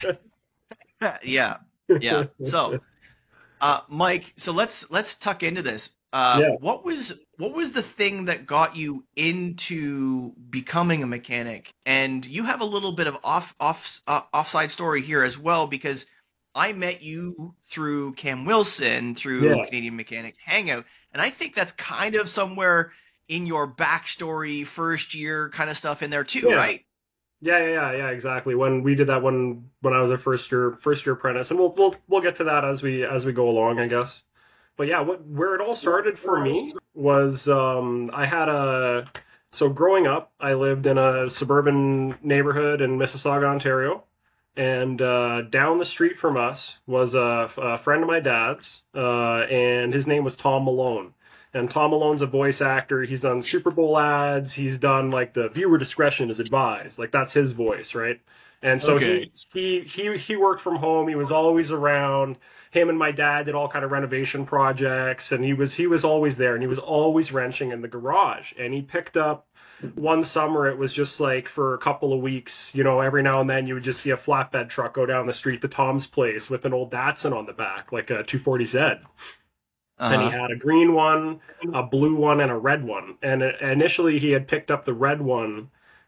Yeah, yeah. So, Mike, so let's tuck into this. Yeah. What was the thing that got you into becoming a mechanic? And you have a little bit of offside story here as well because I met you through Cam Wilson through Yeah. Canadian Mechanic Hangout, and I think that's kind of somewhere in your backstory, first year kind of stuff in there too, Yeah. right? Yeah, exactly. When we did that one when I was a first year apprentice, and we'll get to that as we go along, I guess. But yeah, where it all started for me was I had a so growing up, I lived in a suburban neighborhood in Mississauga, Ontario, and down the street from us was a friend of my dad's, and his name was Tom Malone. And Tom Malone's a voice actor. He's done Super Bowl ads. He's done like the viewer discretion is advised. Like that's his voice, right? And so Okay. he worked from home. He was always around. Him and my dad did all kind of renovation projects, and he was always there, and he was always wrenching in the garage. And he picked up one summer. It was just like for a couple of weeks, every now and then you would just see a flatbed truck go down the street to Tom's place with an old Datsun on the back, like a 240Z. And he Uh-huh. had a green one, a blue one, and a red one. And initially, he had picked up the red one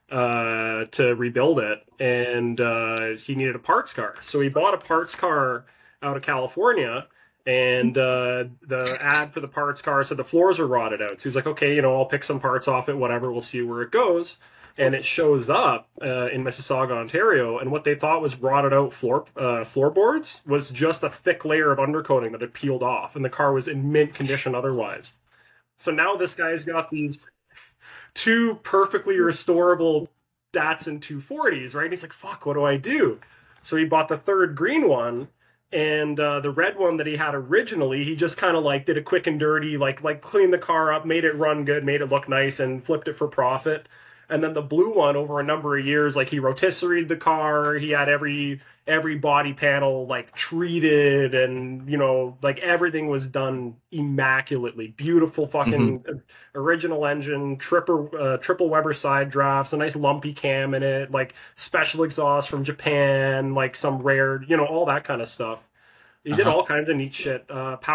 to rebuild it, and he needed a parts car. So he bought a parts car out of California, and the ad for the parts car said the floors are rotted out. So he's like, okay, I'll pick some parts off it, whatever. We'll see where it goes. And it shows up in Mississauga, Ontario, and what they thought was rotted out floorboards was just a thick layer of undercoating that had peeled off, and the car was in mint condition otherwise. So now this guy's got these two perfectly restorable Datsun 240s, right? And he's like, fuck, what do I do? So he bought the third green one, and the red one that he had originally, he just kind of like did a quick and dirty, like cleaned the car up, made it run good, made it look nice, and flipped it for profit. And then the blue one, over a number of years, like he rotisseried the car, he had every body panel like treated, and like everything was done immaculately, beautiful Hmm. fucking original engine, triple Weber side drafts, a nice lumpy cam in it, like special exhaust from Japan, like some rare, all that kind of stuff. He did Uh-huh. all kinds of neat shit.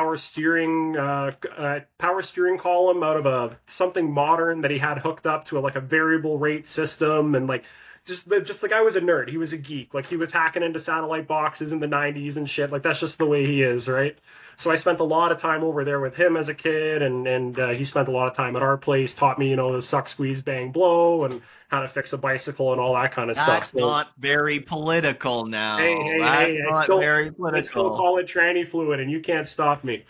Power steering column out of a something modern that he had hooked up to like a variable rate system, and like just the guy was a nerd. He was a geek. Like he was hacking into satellite boxes in the '90s and shit. Like that's just the way he is, right? So I spent a lot of time over there with him as a kid, and he spent a lot of time at our place. Taught me, the suck, squeeze, bang, blow, and how to fix a bicycle and all that kind of stuff. That's So not very political hey, now. hey, That's hey, I not still very I still political. call it tranny fluid, and you can't stop me.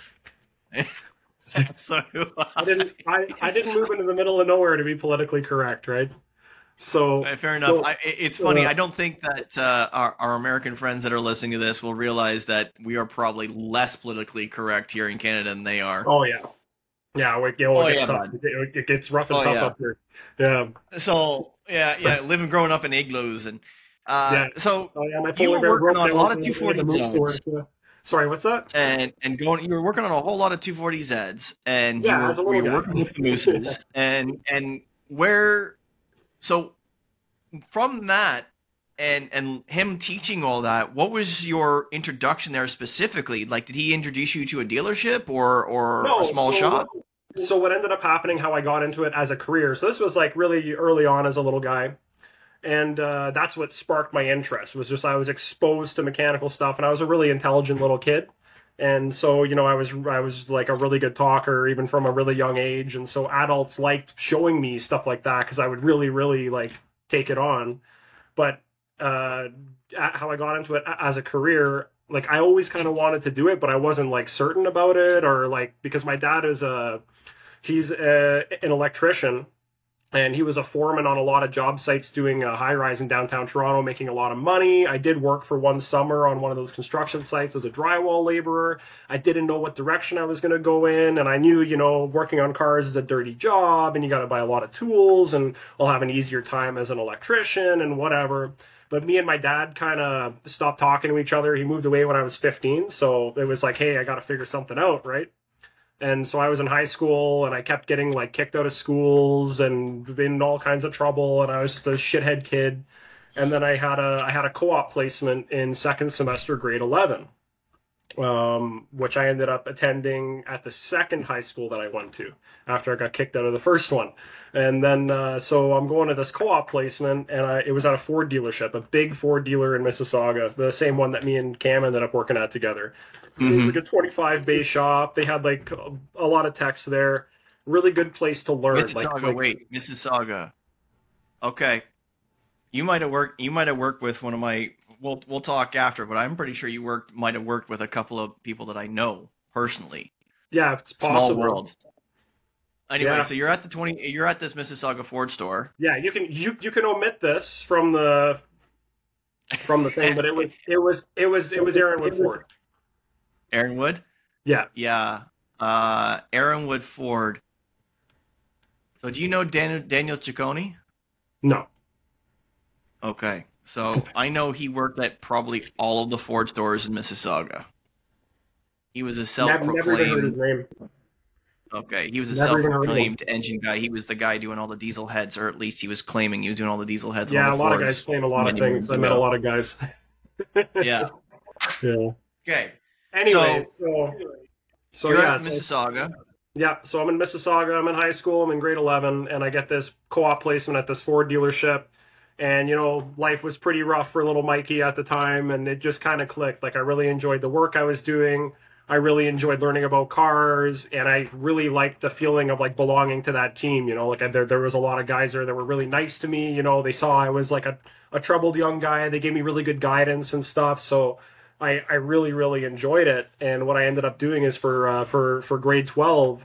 So do I didn't I. I didn't move into the middle of nowhere to be politically correct, right? So Fair enough. so It's funny. I don't think that our American friends that are listening to this will realize that we are probably less politically correct here in Canada than they are. oh yeah. Yeah, it Oh gets yeah, tough. bud. It gets rough and Oh tough yeah. up here. Yeah. So yeah, living growing up in igloos and Yeah. so Oh yeah, my you polar were bear working broke on a down lot of so we had to move 240 stores. Yeah. Sorry, what's that? and going you were working on a whole lot of 240 Zs and you Yeah, were as a little you were guy. working with the mooses and where so from that and him teaching all that, what was your introduction there specifically? Like, did he introduce you to a dealership or a No, small shop? so what ended up happening, how I got into it as a career. So this was like really early on as a little guy. And that's what sparked my interest was just I was exposed to mechanical stuff, and I was a really intelligent little kid, and so I was like a really good talker even from a really young age, and so adults liked showing me stuff like that because I would really like take it on. But uh, how I got into it as a career, like I always kind of wanted to do it, but I wasn't like certain about it, or like because my dad is an electrician, and he was a foreman on a lot of job sites doing a high rise in downtown Toronto, making a lot of money. I did work for one summer on one of those construction sites as a drywall laborer. I didn't know what direction I was going to go in, and I knew, working on cars is a dirty job, and you got to buy a lot of tools, and I'll have an easier time as an electrician and whatever. But me and my dad kind of stopped talking to each other. He moved away when I was 15, so it was like, hey, I got to figure something out, right? And so I was in high school, and I kept getting like kicked out of schools and in all kinds of trouble, and I was just a shithead kid. And then I had a co-op placement in second semester, grade 11, which I ended up attending at the second high school that I went to after I got kicked out of the first one. And then, so I'm going to this co-op placement, and it was at a Ford dealership, a big Ford dealer in Mississauga, the same one that me and Cam ended up working at together. It was like a 25 bay shop. They had like a lot of techs there. Really good place to learn. Mississauga. Okay. You might have worked with one of my. We'll talk after, but I'm pretty sure you might have worked with a couple of people that I know personally. Yeah, it's possible. Small world. Anyway, Yeah. so you're at this Mississauga Ford store. Yeah, you can omit this from the thing, but it was Aaron Wood Ford. Aaron Wood? Yeah. Yeah. Aaron Wood Ford. So do you know Daniel Ciccone? No. Okay. So I know he worked at probably all of the Ford stores in Mississauga. He was a Never even heard his self-proclaimed. name. Okay, he was a Never even heard of him. self-proclaimed engine guy. He was the guy doing all the diesel heads, or at least he was claiming he was doing all the diesel heads on Yeah, all a the lot of Fords guys claim a lot of many things. moons I met a ago. lot of guys. Yeah. Yeah. Okay. Anyway, so you're yeah, at Mississauga. Yeah, so I'm in Mississauga. I'm in high school. I'm in grade 11, and I get this co-op placement at this Ford dealership. And life was pretty rough for little Mikey at the time, and it just kind of clicked. Like I really enjoyed the work I was doing. I really enjoyed learning about cars, and I really liked the feeling of like belonging to that team. Like there was a lot of guys there that were really nice to me. They saw I was like a troubled young guy. They gave me really good guidance and stuff. So I really really enjoyed it. And what I ended up doing is for grade 12.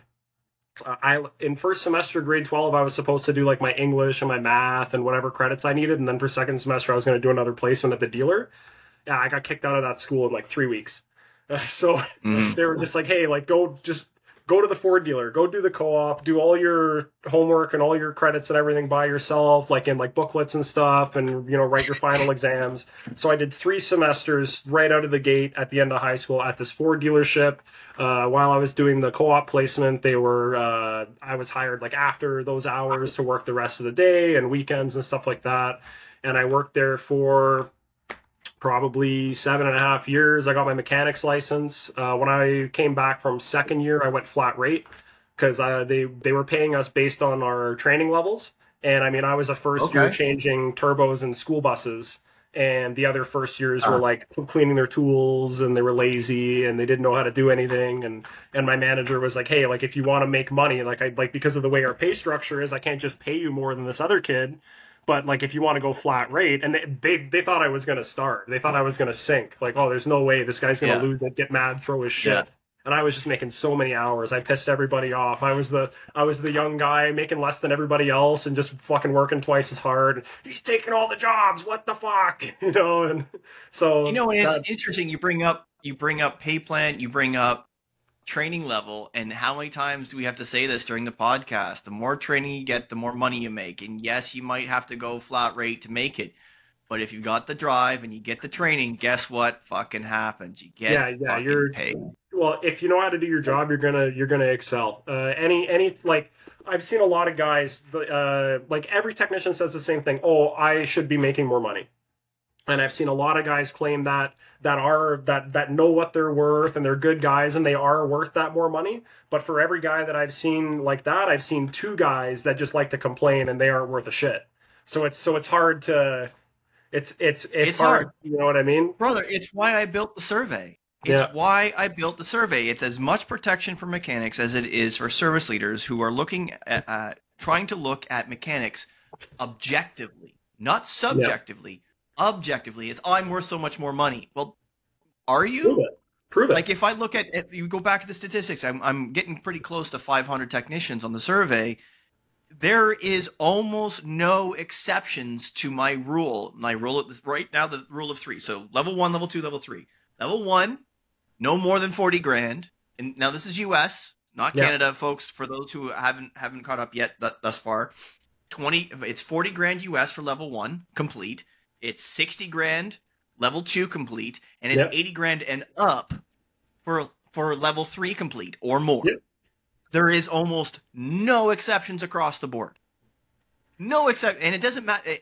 In first semester, grade 12, I was supposed to do like my English and my math and whatever credits I needed, and then for second semester, I was going to do another placement at the dealer. Yeah, I got kicked out of that school in like 3 weeks. So they were just like, hey, like go to the Ford dealer, go do the co-op, do all your homework and all your credits and everything by yourself, like in like booklets and stuff, and write your final exams. So I did 3 semesters right out of the gate at the end of high school at this Ford dealership. While I was doing the co-op placement, I was hired like after those hours to work the rest of the day and weekends and stuff like that. And I worked there for probably 7.5 years. I got my mechanics license. When I came back from second year, I went flat rate because they were paying us based on our training levels. And I mean, I was a first year changing turbos in school buses, and the other first years were like cleaning their tools, and they were lazy and they didn't know how to do anything. And my manager was like, hey, like if you want to make money, like because of the way our pay structure is, I can't just pay you more than this other kid. But like if you want to go flat rate, and they thought I was gonna start, they thought I was gonna sink. Like, oh, there's no way this guy's gonna lose it, get mad, throw his shit. Yeah. And I was just making so many hours. I pissed everybody off. I was the young guy making less than everybody else and just fucking working twice as hard. He's taking all the jobs. What the fuck, And so it's interesting. You bring up pay plan. You bring up training level, and how many times do we have to say this during the podcast? The more training you get, the more money you make. And yes, you might have to go flat rate to make it, but if you got the drive and you get the training, guess what fucking happens? You get fucking paid. Well, if you know how to do your job, you're gonna excel. Any like I've seen a lot of guys like every technician says the same thing. Oh, I should be making more money. And I've seen a lot of guys claim that know what they're worth, and they're good guys and they are worth that more money. But for every guy that I've seen like that, I've seen 2 guys that just like to complain and they aren't worth a shit. So it's hard to it's hard. You know what I mean? Brother, it's why I built the survey. Why I built the survey. It's as much protection for mechanics as it is for service leaders who are looking at trying to look at mechanics objectively, not subjectively. Objectively, is I'm worth so much more money. Well, are you? Prove it. Like if I look at you go back to the statistics, I'm getting pretty close to 500 technicians on the survey. There is almost no exceptions to my rule. My rule right now, the rule of 3. So level 1, level 2, level 3. Level 1, no more than 40 grand. And now this is U.S., not Canada, folks. For those who haven't caught up yet thus far, it's 40 grand U.S. for level 1 complete. It's 60 grand level 2 complete, and it's 80 grand and up for level 3 complete or more. Yep. There is almost no exceptions across the board. No exception, and it doesn't matter. And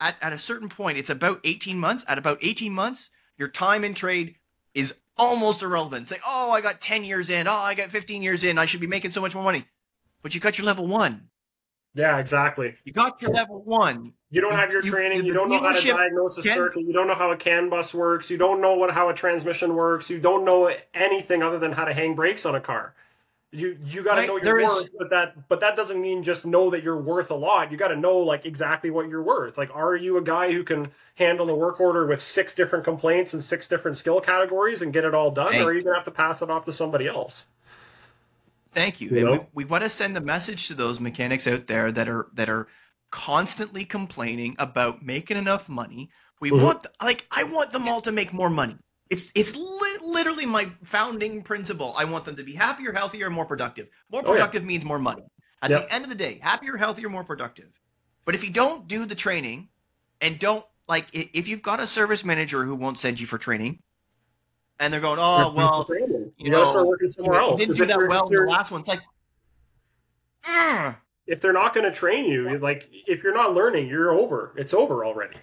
at a certain point, it's about 18 months. At about 18 months, your time in trade is almost irrelevant. It's like, oh, I got 10 years in. Oh, I got 15 years in. I should be making so much more money. But you got your level 1. Yeah, exactly. You got your level 1. You don't have your training. You The don't know how to dealership diagnose a can. circuit. You don't know how a CAN bus works. You don't know how a transmission works. You don't know anything other than how to hang brakes on a car. You got to Right? know There your is. worth, but that doesn't mean just know that you're worth a lot. You got to know like exactly what you're worth. Like, are you a guy who can handle a work order with 6 different complaints and 6 different skill categories and get it all done, or are Hey, you gonna have to pass it off to somebody else? thank you. You And know? we've got to send a message to those mechanics out there that are constantly complaining about making enough money. Mm-hmm. I want them all to make more money. It's literally my founding principle. I want them to be happier, healthier, and more productive. More Oh yeah. productive means more money. At Yep. the end of the day, happier, healthier, more productive. But if you don't do the training and don't like, if you've got a service manager who won't send you for training, and they're going, oh well, You got to start working somewhere you else didn't because do that well in the last one. It's like, mm, if they're not going to train you, like if you're not learning, you're over. It's over already.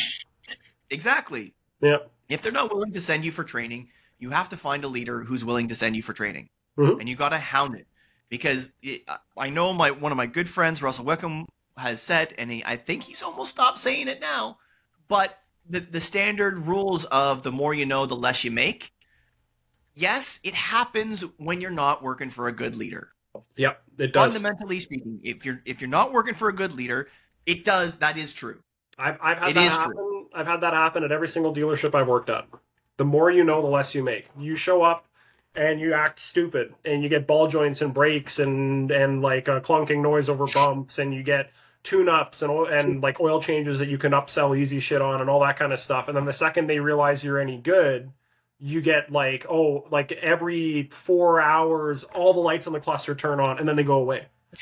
exactly. Yeah. If they're not willing to send you for training, you have to find a leader who's willing to send you for training, Mm-hmm. and you got to hound it because I know one of my good friends, Russell Wickham, has said, and I think he's almost stopped saying it now, but the standard rules of the more you know, the less you make. Yes, it happens when you're not working for a good leader. Yep, it does. Fundamentally speaking, if you're not working for a good leader, it does. That is true. I've had It that is true. happen. I've had that happen at every single dealership I've worked at. The more you know, the less you make. You show up and you act stupid, and you get ball joints and brakes and like a clunking noise over bumps, and you get tune-ups and like oil changes that you can upsell easy shit on and all that kind of stuff. And then the second they realize you're any good, you get like, oh, like every 4 hours, all the lights on the cluster turn on, and then they go away.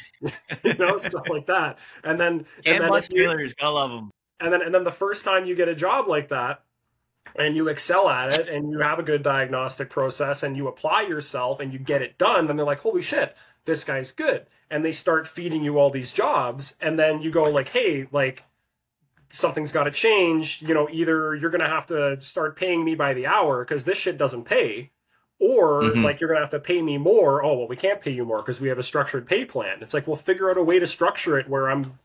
Stuff like that. And then Bus dealers, gotta love them. and then the first time you get a job like that and you excel at it and you have a good diagnostic process and you apply yourself and you get it done, then they're like, holy shit, this guy's good. And they start feeding you all these jobs, and then you go like, hey, like something's got to change. Either you're going to have to start paying me by the hour because this shit doesn't pay, or like you're going to have to pay me more. Oh, well, we can't pay you more because we have a structured pay plan. It's like, well, figure out a way to structure it where I'm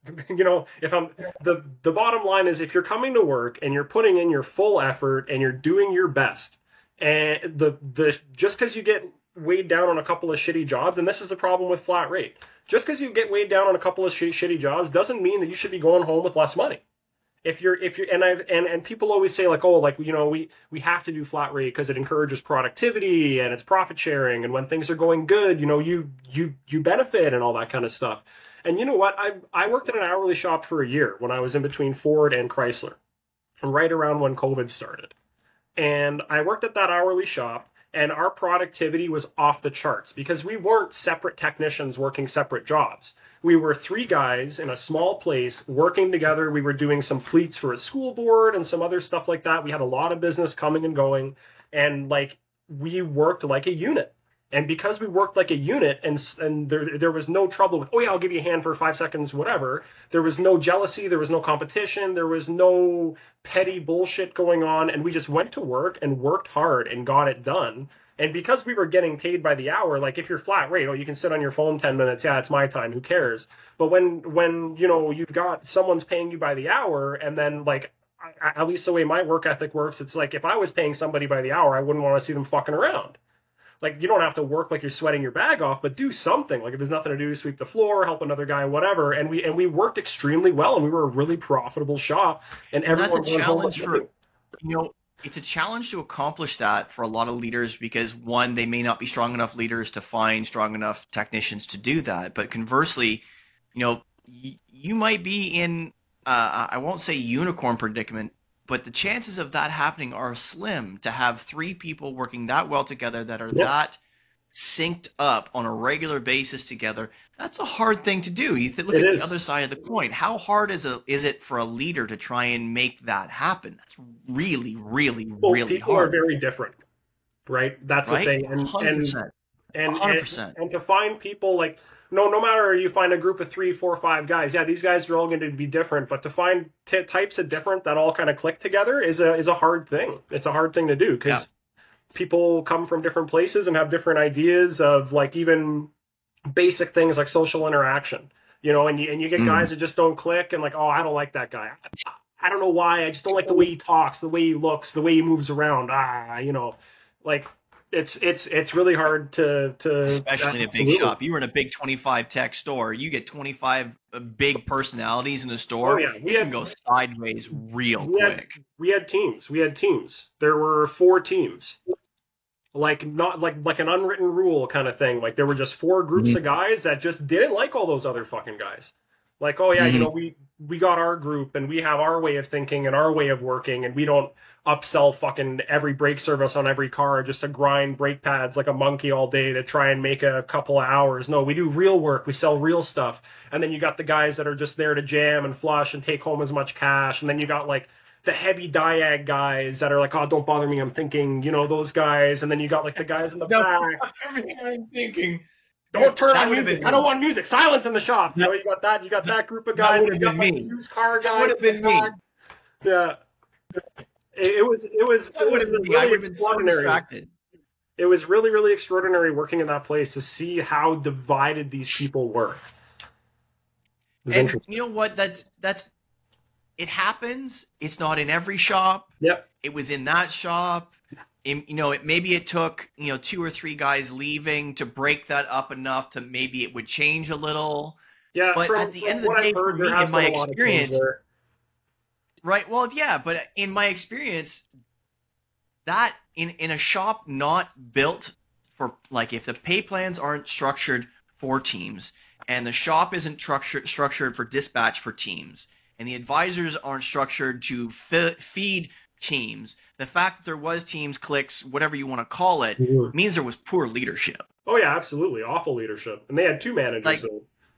if I'm the bottom line is if you're coming to work and you're putting in your full effort and you're doing your best, and the just because you get weighed down on a couple of shitty jobs, and this is the problem with flat rate, just because you get weighed down on a couple of shitty jobs doesn't mean that you should be going home with less money. If you're and people always say like, oh, like we have to do flat rate because it encourages productivity and it's profit sharing, and when things are going good, you benefit and all that kind of stuff. And you know what? I worked at an hourly shop for a year when I was in between Ford and Chrysler, right around when COVID started. And I worked at that hourly shop, and our productivity was off the charts because we weren't separate technicians working separate jobs. We were 3 guys in a small place working together. We were doing some fleets for a school board and some other stuff like that. We had a lot of business coming and going, and like we worked like a unit. And because we worked like a unit, and there was no trouble with, oh yeah, I'll give you a hand for 5 seconds, whatever. There was no jealousy, there was no competition, there was no petty bullshit going on, and we just went to work and worked hard and got it done. And because we were getting paid by the hour, like if you're flat rate, oh, you can sit on your phone 10 minutes, yeah, it's my time, who cares? But when you've got someone's paying you by the hour, and then like at least the way my work ethic works, it's like if I was paying somebody by the hour, I wouldn't want to see them fucking around. Like, you don't have to work like you're sweating your bag off, but do something. Like, if there's nothing to do, sweep the floor, help another guy, whatever. And we worked extremely well, and we were a really profitable shop. And everyone That's a challenge it's a challenge to accomplish that for a lot of leaders because, one, they may not be strong enough leaders to find strong enough technicians to do that. But conversely, you might be in, I won't say unicorn predicament, but the chances of that happening are slim to have 3 people working that well together that are that synced up on a regular basis together. That's a hard thing to do. You look at the other side of the coin. How hard is it for a leader to try and make that happen? That's really, really, really people hard. People are very different, right? That's right? The thing. 100%. 100%. And to find people like no matter you find a group of 3, 4, 5 guys, yeah, these guys are all going to be different, but to find types of different that all kind of click together is a hard thing. It's a hard thing to do Yeah. because people come from different places and have different ideas of like even basic things like social interaction, and you get guys that just don't click and like, oh, I don't like that guy. I don't know why. I just don't like the way he talks, the way he looks, the way he moves around. Like it's really hard to Especially in a big shop. You were in a big 25 tech store. You get 25 big personalities in the Oh store. yeah, It can go sideways real quick. We had teams. We had teams. There were 4 teams. Like not like an unwritten rule kind of thing. Like there were just 4 groups of guys that just didn't like all those other fucking guys. Like, oh yeah, we got our group and we have our way of thinking and our way of working and we don't upsell fucking every brake service on every car just to grind brake pads like a monkey all day to try and make a couple of hours. No, we do real work. We sell real stuff. And then you got the guys that are just there to jam and flush and take home as much cash. And then you got like the heavy diag guys that are like, oh, don't bother me, I'm thinking, those guys. And then you got like the guys in the back. Everything I'm thinking. Don't turn on music. I don't want music. Silence in the shop. You got that. You got that group of guys. That would have been like me. Used car guys. That would have been me. Yeah. It was really I would have been so distracted. It was really, really extraordinary working in that place to see how divided these people were. And you know what? That's it happens. It's not in every shop. Yep. It was in that shop. Maybe it took 2 or 3 guys leaving to break that up enough to maybe it would change a little. Yeah. But at the end of the day, for me, in my experience, right? Well, yeah, but in my experience, that in a shop not built for, like, if the pay plans aren't structured for teams and the shop isn't structured for dispatch for teams and the advisors aren't structured to feed teams, the fact that there was teams, clicks, whatever you want to call it, means there was poor leadership. Oh yeah, absolutely, awful leadership, and they had 2 managers. Like,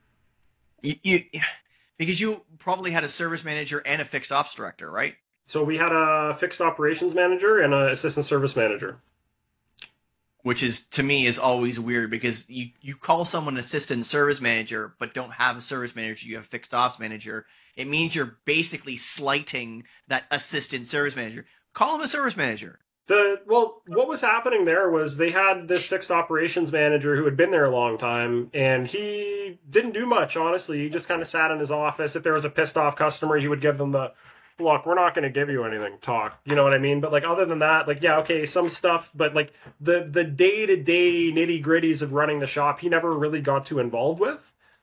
because you probably had a service manager and a fixed ops director, right? So we had a fixed operations manager and an assistant service manager. Which is, to me, is always weird because you call someone an assistant service manager but don't have a service manager, you have a fixed ops manager. It means you're basically slighting that assistant service manager. Call him a service manager. What was happening there was they had this fixed operations manager who had been there a long time, and he didn't do much, honestly. He just kind of sat in his office. If there was a pissed off customer, he would give them the, look, we're not going to give you anything, talk. You know what I mean? But, like, other than that, like, yeah, okay, some stuff, but, like, the day-to-day nitty-gritties of running the shop, he never really got too involved with.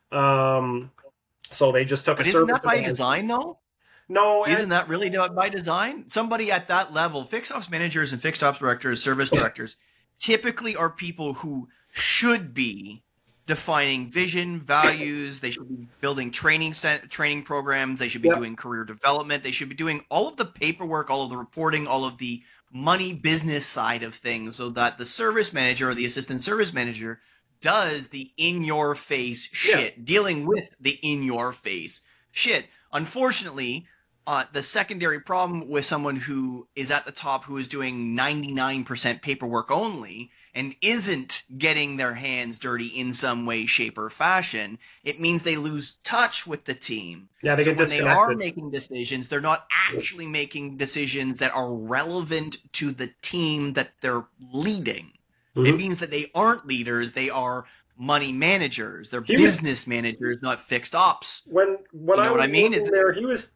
So they just took but a isn't service. That by design, though? No. Isn't that really by design? Somebody at that level, fixed ops managers and fixed ops directors, service directors, typically are people who should be defining vision, values. They should be building training programs. They should be doing career development. They should be doing all of the paperwork, all of the reporting, all of the money business side of things, so that the service manager or the assistant service manager does the in-your-face shit, dealing with the in-your-face shit. Unfortunately, the secondary problem with someone who is at the top who is doing 99% paperwork only and isn't getting their hands dirty in some way, shape, or fashion, it means they lose touch with the team. Yeah, they get when they are making decisions, they're not actually making decisions that are relevant to the team that they're leading. Mm-hmm. It means that they aren't leaders, they are money managers. They're business managers, not fixed ops. When I was working there, he was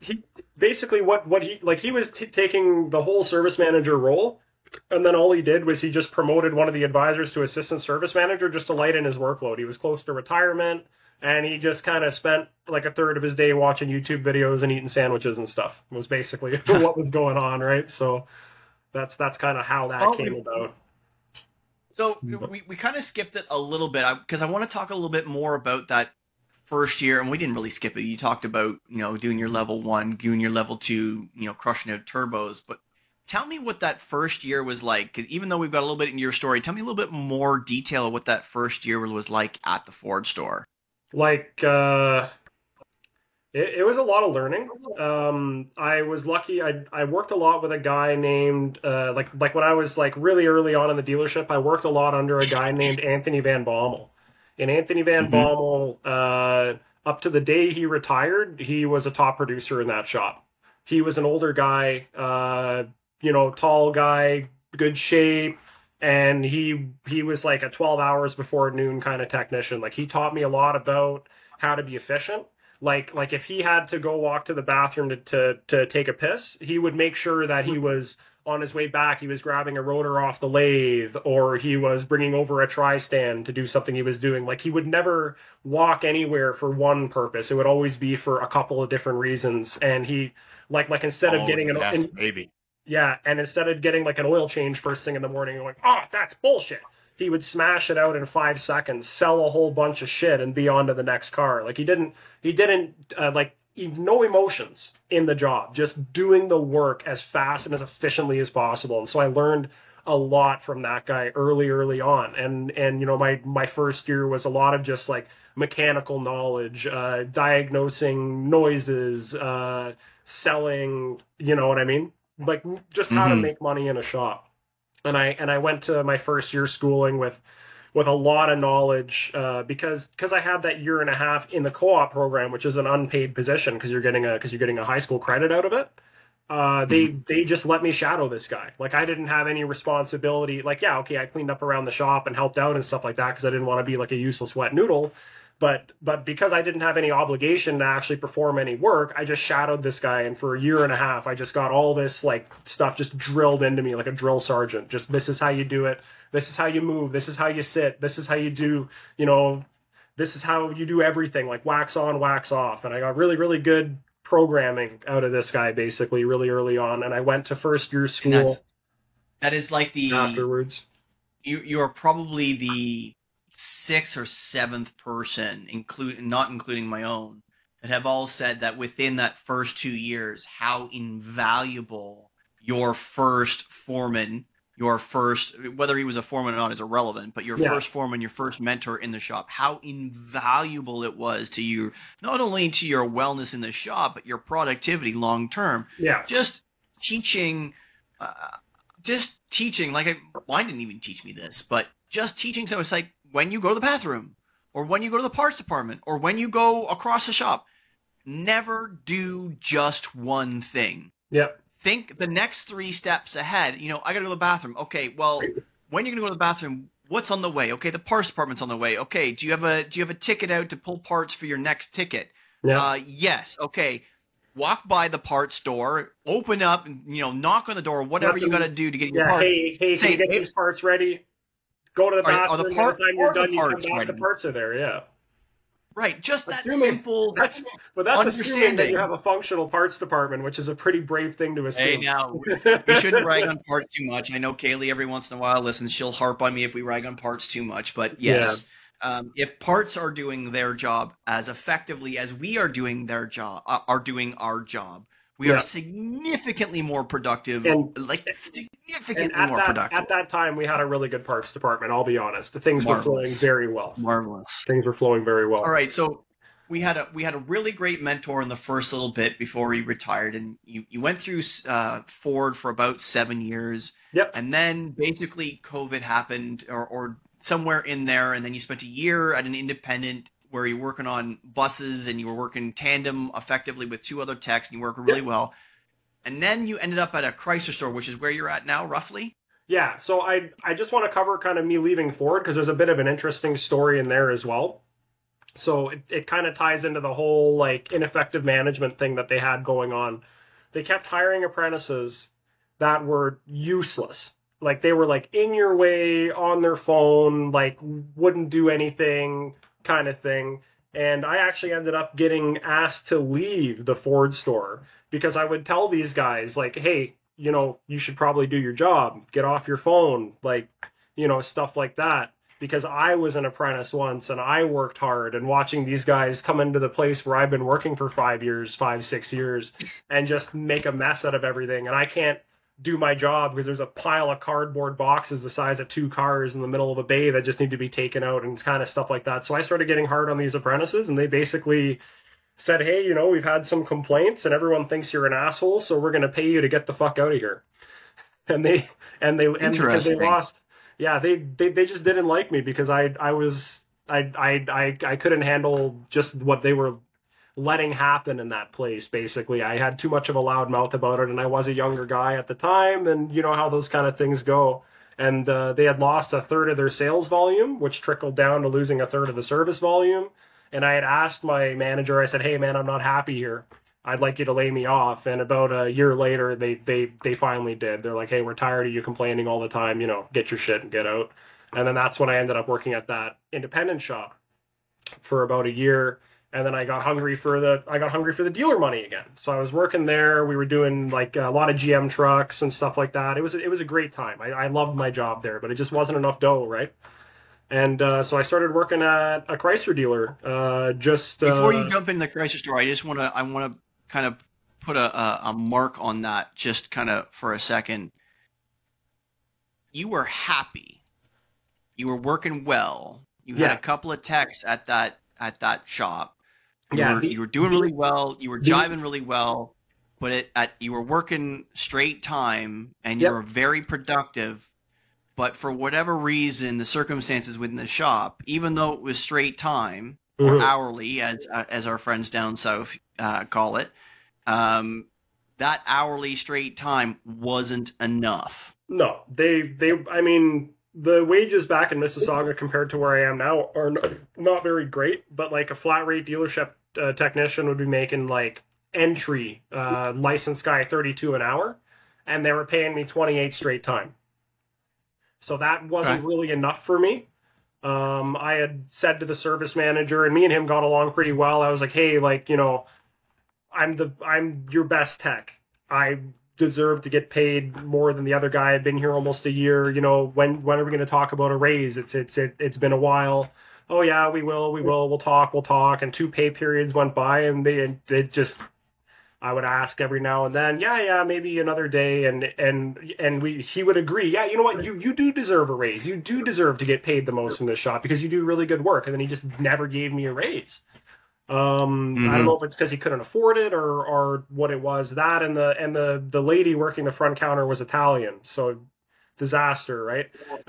taking the whole service manager role, and then all he did was he just promoted one of the advisors to assistant service manager just to lighten his workload. He was close to retirement, and he just kind of spent like a third of his day watching YouTube videos and eating sandwiches and stuff. It was basically what was going on, right? So that's kind of how that came about. So we kind of skipped it a little bit because I want to talk a little bit more about that first year, and we didn't really skip it. You talked about, doing your level 1, doing your level 2, crushing out turbos. But tell me what that first year was like, because even though we've got a little bit in your story, tell me a little bit more detail of what that first year was like at the Ford store. Like, it was a lot of learning. I was lucky. I worked a lot with a guy named like when I was like really early on in the dealership, I worked a lot under a guy named Anthony Van Bommel. And Anthony Van Mm-hmm. Bommel, up to the day he retired, he was a top producer in that shop. He was an older guy, tall guy, good shape, and he was like a 12 hours before noon kind of technician. Like he taught me a lot about how to be efficient. Like if he had to go walk to the bathroom to take a piss, he would make sure that he was on his way back, he was grabbing a rotor off the lathe, or he was bringing over a tri-stand to do something he was doing. Like he would never walk anywhere for one purpose. It would always be for a couple of different reasons. And he like instead of Oh getting yes, baby. yeah, and instead of getting like an oil change first thing in the morning, going, oh, that's bullshit. He would smash it out in 5 seconds, sell a whole bunch of shit, and be on to the next car. Like he didn't no emotions in the job, just doing the work as fast and as efficiently as possible. And so I learned a lot from that guy early on. And my first year was a lot of just like mechanical knowledge, diagnosing noises, selling, you know what I mean? Like just how to Mm-hmm. make money in a shop. And I went to my first year schooling with a lot of knowledge because I had that year and a half in the co-op program, which is an unpaid position because you're getting a high school credit out of it. Mm-hmm. They just let me shadow this guy. Like I didn't have any responsibility. Like yeah, okay, I cleaned up around the shop and helped out and stuff like that because I didn't want to be like a useless wet noodle. But because I didn't have any obligation to actually perform any work, I just shadowed this guy, and for a year and a half, I just got all this like stuff just drilled into me like a drill sergeant. Just this is how you do it. This is how you move. This is how you sit. This is how you do. You know, this is how you do everything. Like wax on, wax off. And I got really, really good programming out of this guy basically really early on. And I went to first year And school that is like the afterwards. you're probably the sixth or seventh person, not including my own, that have all said that within that first 2 years, how invaluable your first foreman, your first, whether he was a foreman or not is irrelevant, but your Yeah, first foreman, your first mentor in the shop, how invaluable it was to you, not only to your wellness in the shop, but your productivity long term. yeah, Just teaching uh, just teaching, mine didn't even teach me this, but just teaching. So it's like when you go to the bathroom, or when you go to the parts department, or when you go across the shop, never do just one thing. yeah. Think the next 3 steps ahead. I got to go to the bathroom. Okay, well, when you're gonna go to the bathroom, what's on the way? Okay, the parts department's on the way. Okay, do you have a ticket out to pull parts for your next ticket? Yeah. Yes. Okay, walk by the parts store, open up, and knock on the door, whatever Let you got to them. do to get your Yeah. part. Hey, can you Say, get hey, these parts ready? Go to the are the bathroom. By the part time you're are the done, you come parts back. The ready? parts are there. Yeah. Right. Just that Assuming simple that's assuming that you have understanding. a functional parts department, which is a pretty brave thing to Hey, assume. now we shouldn't rag on parts too much. I know Kaylee every once in a while listens. She'll harp on me if we rag on parts too much. But Yeah. yes, if parts are doing their job as effectively as we are doing their job, are doing our job, we are Yeah. significantly more productive. And Like and significantly at more that productive. at that time, we had a really good parts department. I'll be honest. Things were flowing Marvelous, very well. marvelous. Things were flowing very All well. right, so we had a really great mentor in the first little bit before he retired, and you went through Ford for about 7 years, Yep. and then basically COVID happened, or somewhere in there, and then you spent a year at an independent where you're working on buses and you were working tandem effectively with two other techs, and you worked really Yep. well, and then you ended up at a Chrysler store, which is where you're at now, roughly. Yeah. So I just want to cover kind of me leaving Ford because there's a bit of an interesting story in there as well. So it kind of ties into the whole like ineffective management thing that they had going on. They kept hiring apprentices that were useless. Like they were like in your way on their phone, like wouldn't do anything kind of thing. And I actually ended up getting asked to leave the Ford store because I would tell these guys like, hey, you should probably do your job, get off your phone, like, stuff like that because I was an apprentice once and I worked hard and watching these guys come into the place where I've been working for 5 years, 6 years, and just make a mess out of everything. And I can't do my job because there's a pile of cardboard boxes the size of two cars in the middle of a bay that just need to be taken out and kind of stuff like that. So I started getting hard on these apprentices and they basically said, hey, we've had some complaints and everyone thinks you're an asshole, so we're going to pay you to get the fuck out of here. And because they Interesting. lost, yeah, they just didn't like me because I was I couldn't handle just what they were letting happen in that place. Basically, I had too much of a loud mouth about it, and I was a younger guy at the time, and you know how those kind of things go. And they had lost a third of their sales volume, which trickled down to losing a third of the service volume. And I had asked my manager, I said, "Hey man, I'm not happy here. I'd like you to lay me off." And about a year later, they finally did. They're like, "Hey, we're tired of you complaining all the time. You know, get your shit and get out." And then that's when I ended up working at that independent shop for about a year. And then I got hungry for the dealer money again. So I was working there. We were doing like a lot of GM trucks and stuff like that. It was a great time. I loved my job there, but it just wasn't enough dough, right? And so I started working at a Chrysler dealer. Before you jump into the Chrysler store, I want to kind of put a mark on that, just kind of for a second. You were happy. You were working well. You had a couple of techs at that shop. You were doing really well. You were jiving really well, but you were working straight time and you were very productive. But for whatever reason, the circumstances within the shop, even though it was straight time or hourly, as our friends down south call it, that hourly straight time wasn't enough. No, I mean, the wages back in Mississauga compared to where I am now are not very great, but like a flat rate dealership technician would be making like entry licensed guy 32 an hour, and they were paying me 28 straight time. So that wasn't really enough for me. I had said to the service manager, and me and him got along pretty well. I was like, "Hey, like, you know, I'm your best tech. I deserve to get paid more than the other guy. I've been here almost a year. You know, when are we going to talk about a raise? It's been a while." "Oh yeah, we will. We'll talk. And 2 pay periods went by, and it just, I would ask every now and then, yeah, maybe another day, and he would agree, yeah, you know what, you do deserve a raise. You do deserve to get paid the most in this shop because you do really good work. And then he just never gave me a raise. I don't know if it's because he couldn't afford it or what it was. That and the lady working the front counter was Italian, so disaster, right?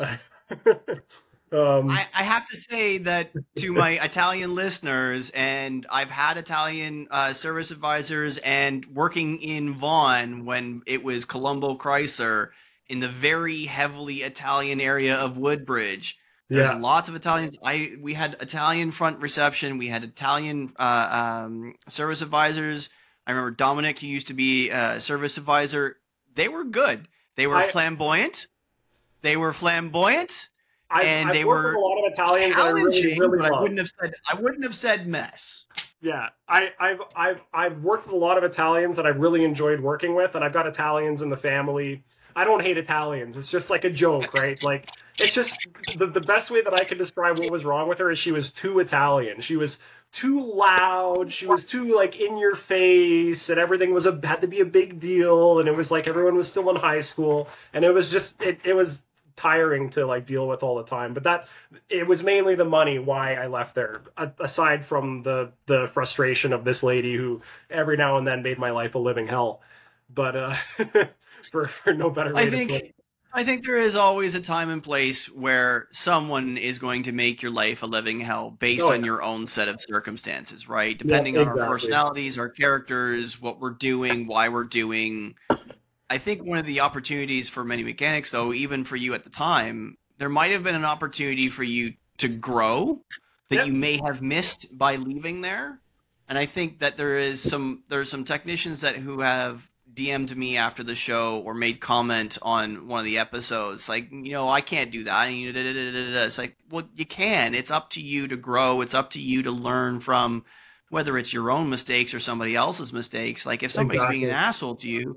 I have to say that to my Italian listeners, and I've had Italian service advisors and working in Vaughan when it was Colombo Chrysler in the very heavily Italian area of Woodbridge. There's lots of Italians. We had Italian front reception. We had Italian service advisors. I remember Dominic, who used to be a service advisor. They were good. They were flamboyant. They were flamboyant. I've worked with a lot of Italians that I really but love. I wouldn't have said mess. Yeah, I've worked with a lot of Italians that I've really enjoyed working with, and I've got Italians in the family. I don't hate Italians. It's just like a joke, right? Like, it's just the best way that I could describe what was wrong with her is she was too Italian. She was too loud. She was too like in your face, and everything had to be a big deal. And it was like everyone was still in high school, and it was just it was tiring to like deal with all the time. But it was mainly the money why I left there, aside from the frustration of this lady who every now and then made my life a living hell. But for no better way to put it. I think there is always a time and place where someone is going to make your life a living hell based on your own set of circumstances, right? Depending on our personalities, our characters, what we're doing, why we're doing. I think one of the opportunities for many mechanics, though, even for you at the time, there might have been an opportunity for you to grow that you may have missed by leaving there. And I think that there's some technicians who have DM'd me after the show or made comment on one of the episodes, like, you know, I can't do that. It's like, well, you can. It's up to you to grow. It's up to you to learn from whether it's your own mistakes or somebody else's mistakes. Like, if somebody's being an asshole to you,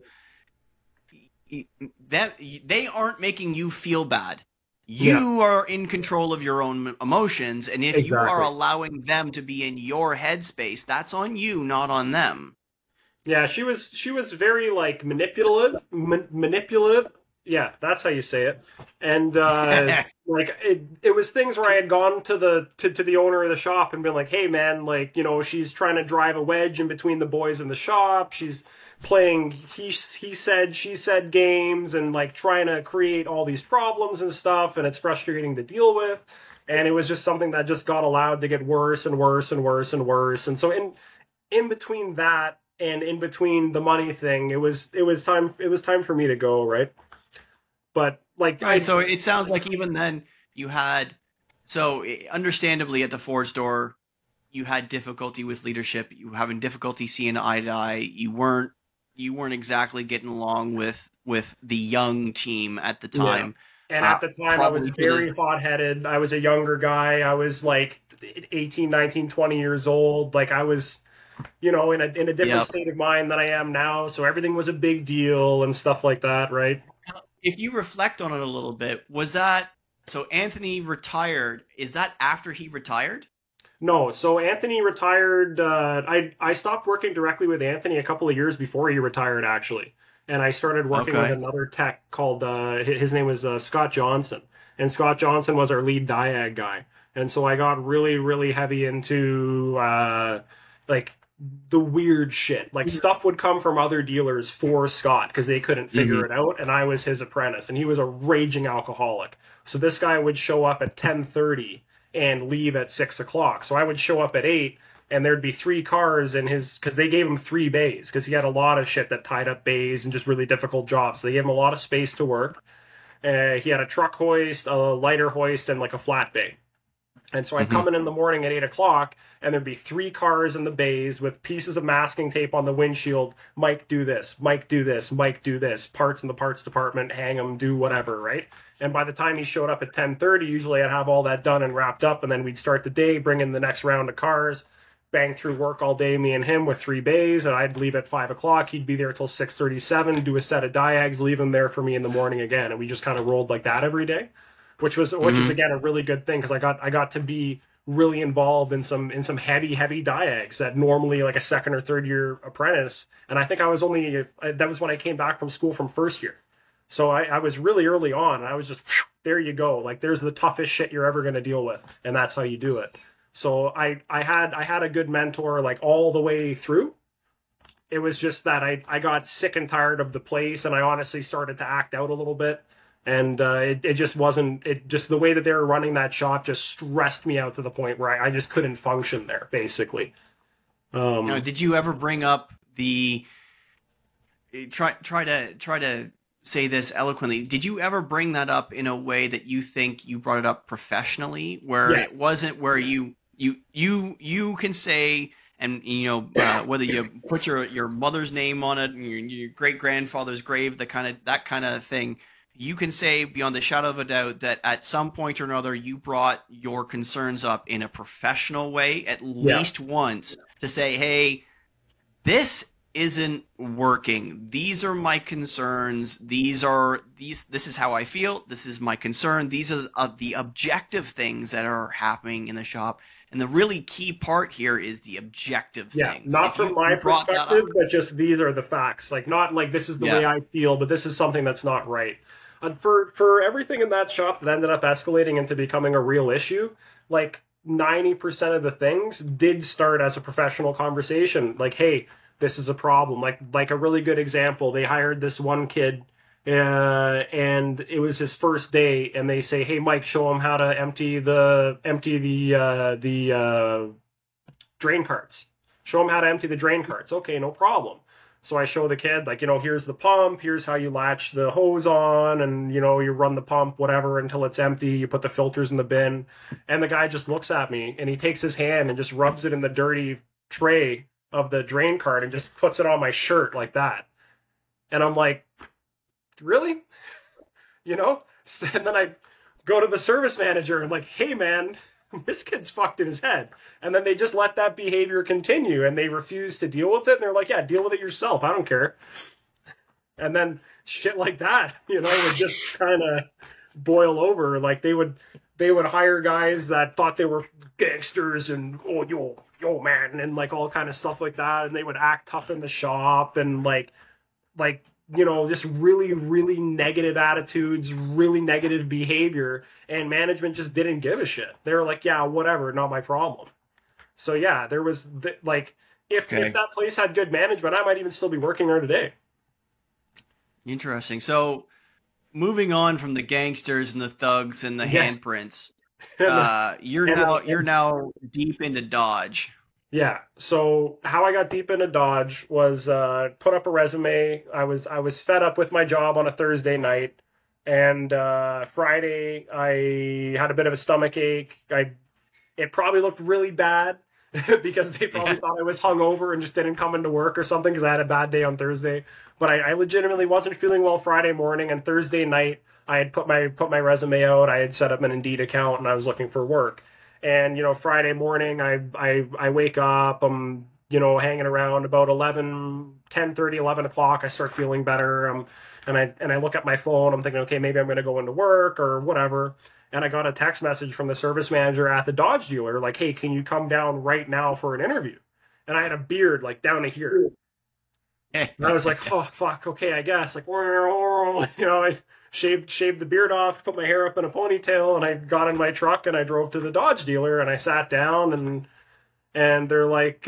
that they aren't making you feel bad. You are in control of your own emotions, and if you are allowing them to be in your headspace, that's on you, not on them. Yeah, she was very like manipulative. Yeah, that's how you say it. And like it was things where I had gone to the owner of the shop and been like, "Hey man, like, you know, she's trying to drive a wedge in between the boys in the shop. She's playing he said she said games and like trying to create all these problems and stuff, and it's frustrating to deal with." And it was just something that just got allowed to get worse and worse and worse and worse. And so in between that and in between the money thing, it was time for me to go, right? But like Right. So it sounds like even then you had, so understandably at the Ford store, you had difficulty with leadership. You were having difficulty seeing eye to eye. You weren't exactly getting along with the young team at the Yeah. time. And at the time, I was Probably for the very hot-headed. I was a younger guy. I was like 18, 19, 20 years old. Like I was, in a different yeah. state of mind than I am now. So everything was a big deal and stuff like that, right? If you reflect on it a little bit, was that so? Anthony retired. Is that after he retired? No, so Anthony retired. I stopped working directly with Anthony a couple of years before he retired, actually, and I started working with Okay. another tech called his name was Scott Johnson, and Scott Johnson was our lead diag guy, and so I got really really heavy into like the weird shit. Like stuff would come from other dealers for Scott because they couldn't figure Hmm. it out, and I was his apprentice, and he was a raging alcoholic. So this guy would show up at 10:30 and leave at 6 o'clock. So I would show up at 8 and there'd be three cars in his, because they gave him three bays because he had a lot of shit that tied up bays and just really difficult jobs. So they gave him a lot of space to work. He had a truck hoist, a lighter hoist, and like a flat bay. And so I'd Hmm. come in the morning at 8 o'clock, and there'd be three cars in the bays with pieces of masking tape on the windshield. Mike, do this. Mike, do this. Mike, do this. Parts in the parts department, hang them, do whatever, right? And by the time he showed up at 10:30, usually I'd have all that done and wrapped up, and then we'd start the day, bring in the next round of cars, bang through work all day, me and him with three bays, and I'd leave at 5 o'clock. He'd be there till 6:37, do a set of diags, leave him there for me in the morning again, and we just kind of rolled like that every day, which was Hmm. again a really good thing because I got to be really involved in some heavy diags that normally like a second or third year apprentice, and I think I was only that was when I came back from school from first year. So I was really early on, and I was just there you go, like there's the toughest shit you're ever going to deal with, and that's how you do it. So I had a good mentor like all the way through. It was just that I got sick and tired of the place, and I honestly started to act out a little bit. And it just wasn't, it just the way that they were running that shop just stressed me out to the point where I just couldn't function there, basically. Um, Did you ever bring up the try to say this eloquently? Did you ever bring that up in a way that you think you brought it up professionally, where yes. it wasn't where you can say, and whether you put your mother's name on it, and your great grandfather's grave, that kind of thing, you can say beyond the shadow of a doubt that at some point or another you brought your concerns up in a professional way at Yeah. least once to say, hey, this isn't working. These are my concerns. This is how I feel. This is my concern. These are the objective things that are happening in the shop. And the really key part here is the objective Yeah. things. Not If from my you brought that perspective, up, but just these are the facts. Like, not like this is the way yeah. I feel, but this is something that's not right. And for everything in that shop that ended up escalating into becoming a real issue, like 90% of the things did start as a professional conversation. Like, hey, this is a problem. Like a really good example, they hired this one kid, and it was his first day, and they say, hey, Mike, show him how to empty the drain carts. Show him how to empty the drain carts. Okay, no problem. So I show the kid, like, here's the pump, here's how you latch the hose on, and, you run the pump, whatever, until it's empty. You put the filters in the bin. And the guy just looks at me, and he takes his hand and just rubs it in the dirty tray of the drain cart and just puts it on my shirt like that. And I'm like, really? You know? And then I go to the service manager and like, hey man, this kid's fucked in his head. And then they just let that behavior continue and they refuse to deal with it. And they're like, yeah, deal with it yourself. I don't care. And then shit like that, would just kind of boil over. Like they would hire guys that thought they were gangsters and yo man and like all kind of stuff like that. And they would act tough in the shop and like just really really negative attitudes, really negative behavior, and management just didn't give a shit. They were like, yeah, whatever, not my problem. So yeah, there was like if Okay. that place had good management, I might even still be working there today. Interesting. So moving on from the gangsters and the thugs and the Yeah. handprints, And You're now deep into Dodge. yeah. So how I got deep into Dodge was put up a resume. I was fed up with my job on a Thursday night, and Friday I had a bit of a stomach ache. It probably looked really bad because they probably Yeah. thought I was hungover and just didn't come into work or something because I had a bad day on Thursday. But I legitimately wasn't feeling well Friday morning, and Thursday night I had put my resume out. I had set up an Indeed account and I was looking for work. And Friday morning I wake up, I'm hanging around about 11, 10:30, 11 o'clock. I start feeling better. And I look at my phone. I'm thinking, okay, maybe I'm going to go into work or whatever. And I got a text message from the service manager at the Dodge dealer, like, hey, can you come down right now for an interview? And I had a beard like down to here. And I was like, oh fuck, okay, I guess. Like, I shaved the beard off, put my hair up in a ponytail, and I got in my truck and I drove to the Dodge dealer and I sat down and they're like,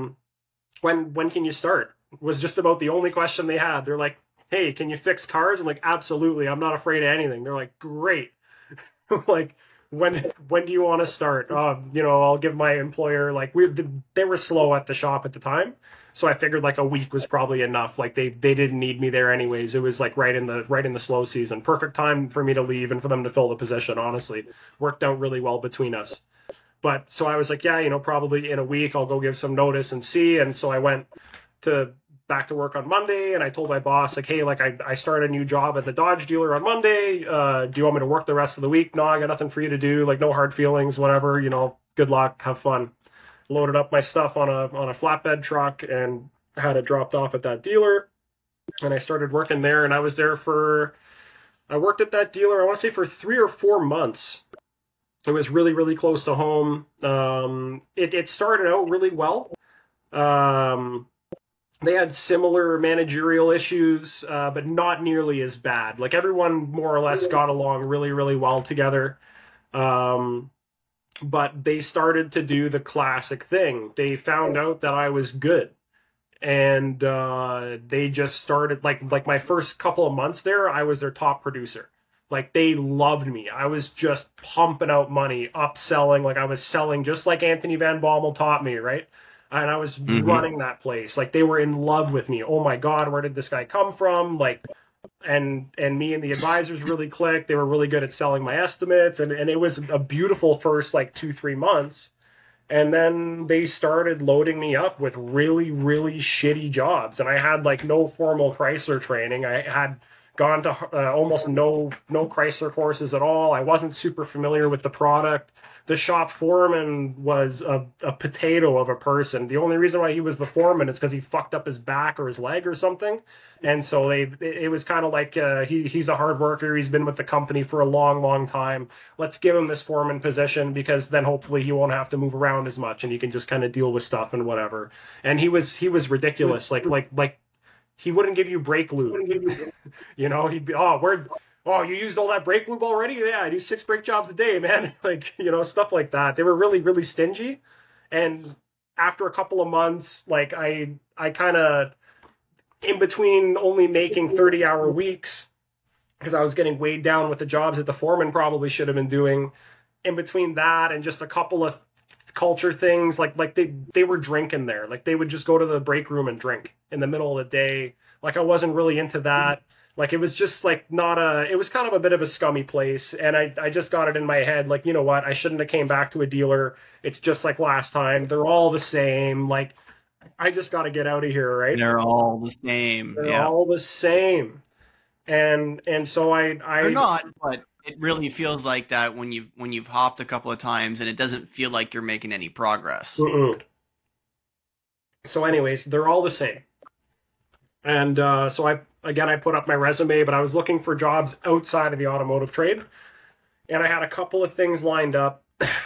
when can you start? Was just about the only question they had. They're like, hey, can you fix cars? I'm like, absolutely. I'm not afraid of anything. They're like, great. Like, when do you want to start? I'll give my employer, like, they were slow at the shop at the time, so I figured like a week was probably enough. Like they didn't need me there anyways. It was like right in the slow season, perfect time for me to leave and for them to fill the position. Honestly, worked out really well between us. But so I was like, yeah, probably in a week I'll go give some notice and see. And so I went to back to work on Monday, and I told my boss, like, hey, like I start a new job at the Dodge dealer on Monday. Do you want me to work the rest of the week? No, I got nothing for you to do. Like, no hard feelings, whatever. Good luck, have fun. Loaded up my stuff on a flatbed truck and had it dropped off at that dealer. And I started working there, and I worked at that dealer, I want to say for 3 or 4 months. It was really, really close to home. It started out really well. Um, they had similar managerial issues, but not nearly as bad. Like everyone more or less got along really, really well together. Um, but they started to do the classic thing. They found out that I was good, and they just started like my first couple of months there. I was their top producer. Like they loved me. I was just pumping out money, upselling. Like I was selling just like Anthony Van Bommel taught me, right? And I was Mm-hmm. running that place. Like they were in love with me. Oh my God, where did this guy come from? Like, and me and the advisors really clicked. They were really good at selling my estimates, and it was a beautiful first like 2, 3 months. And then they started loading me up with really, really shitty jobs. And I had like no formal Chrysler training. I had gone to almost no Chrysler courses at all. I wasn't super familiar with the product. The shop foreman was a potato of a person. The only reason why he was the foreman is because he fucked up his back or his leg or something. And so it was kind of like he's a hard worker. He's been with the company for a long, long time. Let's give him this foreman position because then hopefully he won't have to move around as much and he can just kind of deal with stuff and whatever. And he was ridiculous. Like he wouldn't give you brake lube. He'd be, you used all that brake lube already? Yeah, I do 6 brake jobs a day, man. Like, stuff like that. They were really, really stingy. And after a couple of months, like I kind of, in between only making 30-hour weeks, because I was getting weighed down with the jobs that the foreman probably should have been doing, in between that and just a couple of culture things, like they were drinking there. Like they would just go to the break room and drink in the middle of the day. Like I wasn't really into that. Like it was just like not it was kind of a bit of a scummy place. And I just got it in my head, like, you know what, I shouldn't have came back to a dealer. It's just like last time. They're all the same. Like I just got to get out of here, right? They're all the same. They're Yeah. all the same. And so They're I not, but it really feels like that when you've hopped a couple of times and it doesn't feel like you're making any progress. mm-mm. So anyways, they're all the same. And so I put up my resume, but I was looking for jobs outside of the automotive trade, and I had a couple of things lined up.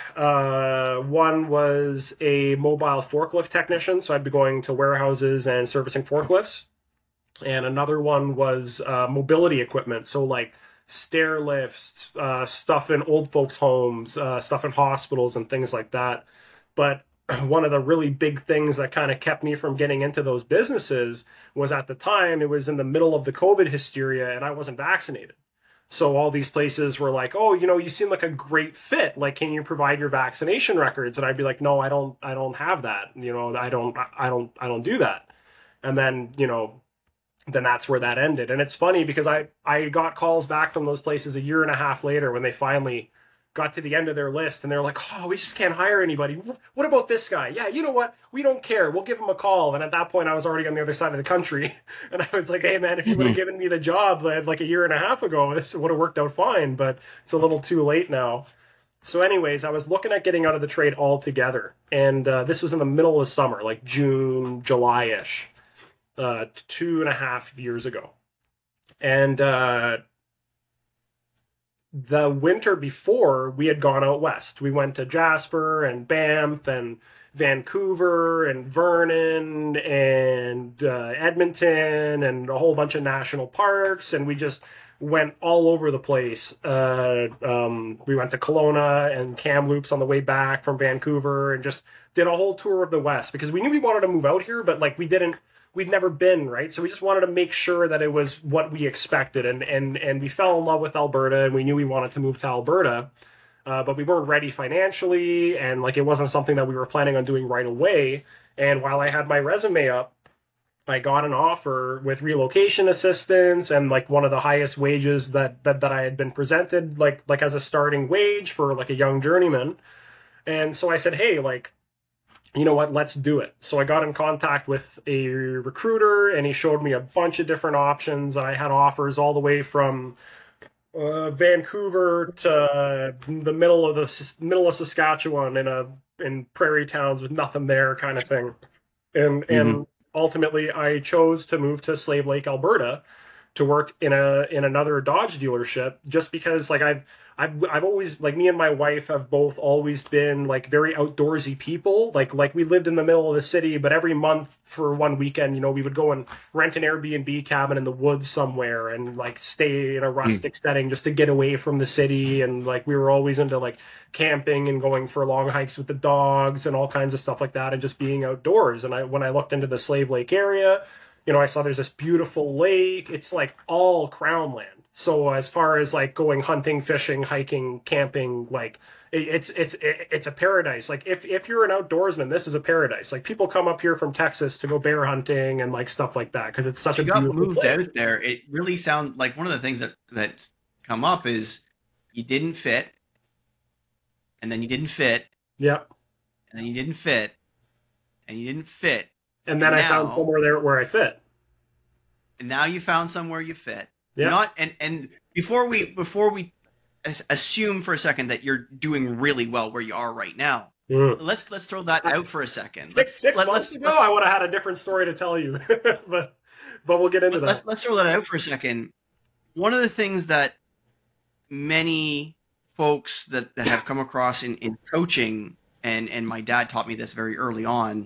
One was a mobile forklift technician, so I'd be going to warehouses and servicing forklifts. And another one was mobility equipment, so like stair lifts, stuff in old folks' homes, stuff in hospitals, and things like that. But one of the really big things that kind of kept me from getting into those businesses was at the time it was in the middle of the COVID hysteria and I wasn't vaccinated. So all these places were like, oh, you seem like a great fit. Like, can you provide your vaccination records? And I'd be like, no, I don't have that. I don't do that. And then, then that's where that ended. And it's funny because I got calls back from those places a year and a half later when they finally got to the end of their list, and they're like, oh, we just can't hire anybody. What about this guy? Yeah, you know what? We don't care. We'll give him a call. And at that point, I was already on the other side of the country. And I was like, hey, man, if you would have given me the job like a year and a half ago, this would have worked out fine, but it's a little too late now. So anyways, I was looking at getting out of the trade altogether. And this was in the middle of summer, like June, July-ish, 2.5 years ago. And the winter before, we had gone out west. We went to Jasper and Banff and Vancouver and Vernon and Edmonton and a whole bunch of national parks, and we just went all over the place. We went to Kelowna and Kamloops on the way back from Vancouver and just did a whole tour of the West because we knew we wanted to move out here, but like we'd never been, right? So we just wanted to make sure that it was what we expected. And we fell in love with Alberta, and we knew we wanted to move to Alberta, but we weren't ready financially, and like it wasn't something that we were planning on doing right away. And while I had my resume up, I got an offer with relocation assistance and like one of the highest wages that I had been presented, like as a starting wage for like a young journeyman. And so I said, hey, like, you know what, let's do it. So I got in contact with a recruiter, and he showed me a bunch of different options. I had offers all the way from Vancouver to the middle of Saskatchewan in prairie towns with nothing there kind of thing. And ultimately I chose to move to Slave Lake, Alberta, to work in another Dodge dealership, just because like I've always, like, me and my wife have both always been like very outdoorsy people. Like we lived in the middle of the city, but every month for one weekend, we would go and rent an Airbnb cabin in the woods somewhere and like stay in a rustic setting just to get away from the city. And like we were always into like camping and going for long hikes with the dogs and all kinds of stuff like that, and just being outdoors. And when I looked into the Slave Lake area, I saw there's this beautiful lake. It's like all crown land. So as far as like going hunting, fishing, hiking, camping, like it's a paradise. Like if you're an outdoorsman, this is a paradise. Like people come up here from Texas to go bear hunting and like stuff like that because it's such a beautiful moved place. out there. It really sounds like one of the things that's come up is you didn't fit, and then you didn't fit. Yeah. And then you didn't fit, and you didn't fit. And then I found somewhere there where I fit. And now you found somewhere you fit. Yeah. And before we assume for a second that you're doing really well where you are right now, let's throw that out for a second. Six months ago, I would have had a different story to tell you, but we'll get into that. Let's throw that out for a second. One of the things that many folks that have come across in coaching, and my dad taught me this very early on,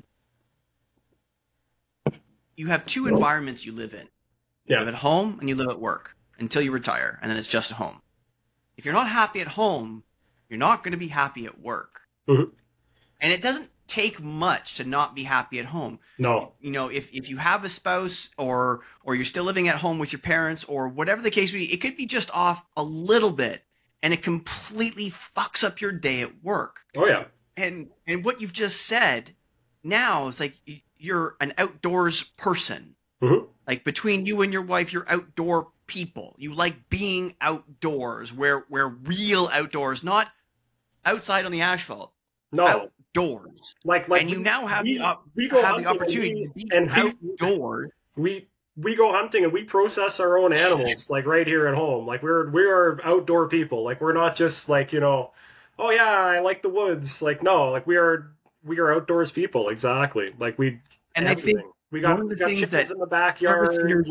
you have two environments you live in. You live at home and you live at work until you retire, and then it's just a home. If you're not happy at home, you're not going to be happy at work. Mm-hmm. And it doesn't take much to not be happy at home. No. If you have a spouse or you're still living at home with your parents or whatever the case may be, it could be just off a little bit, and it completely fucks up your day at work. Oh, yeah. And what you've just said now is like you're an outdoors person. Mm-hmm. Like between you and your wife, you're outdoor people. You like being outdoors, where real outdoors, not outside on the asphalt. No. Outdoors. And you now have the opportunity to be outdoors. We go hunting and we process our own animals, like right here at home. Like we are outdoor people. Like we're not just like, oh yeah, I like the woods. Like no, like we are outdoors people. Exactly. Like I think we got chickens in the backyard,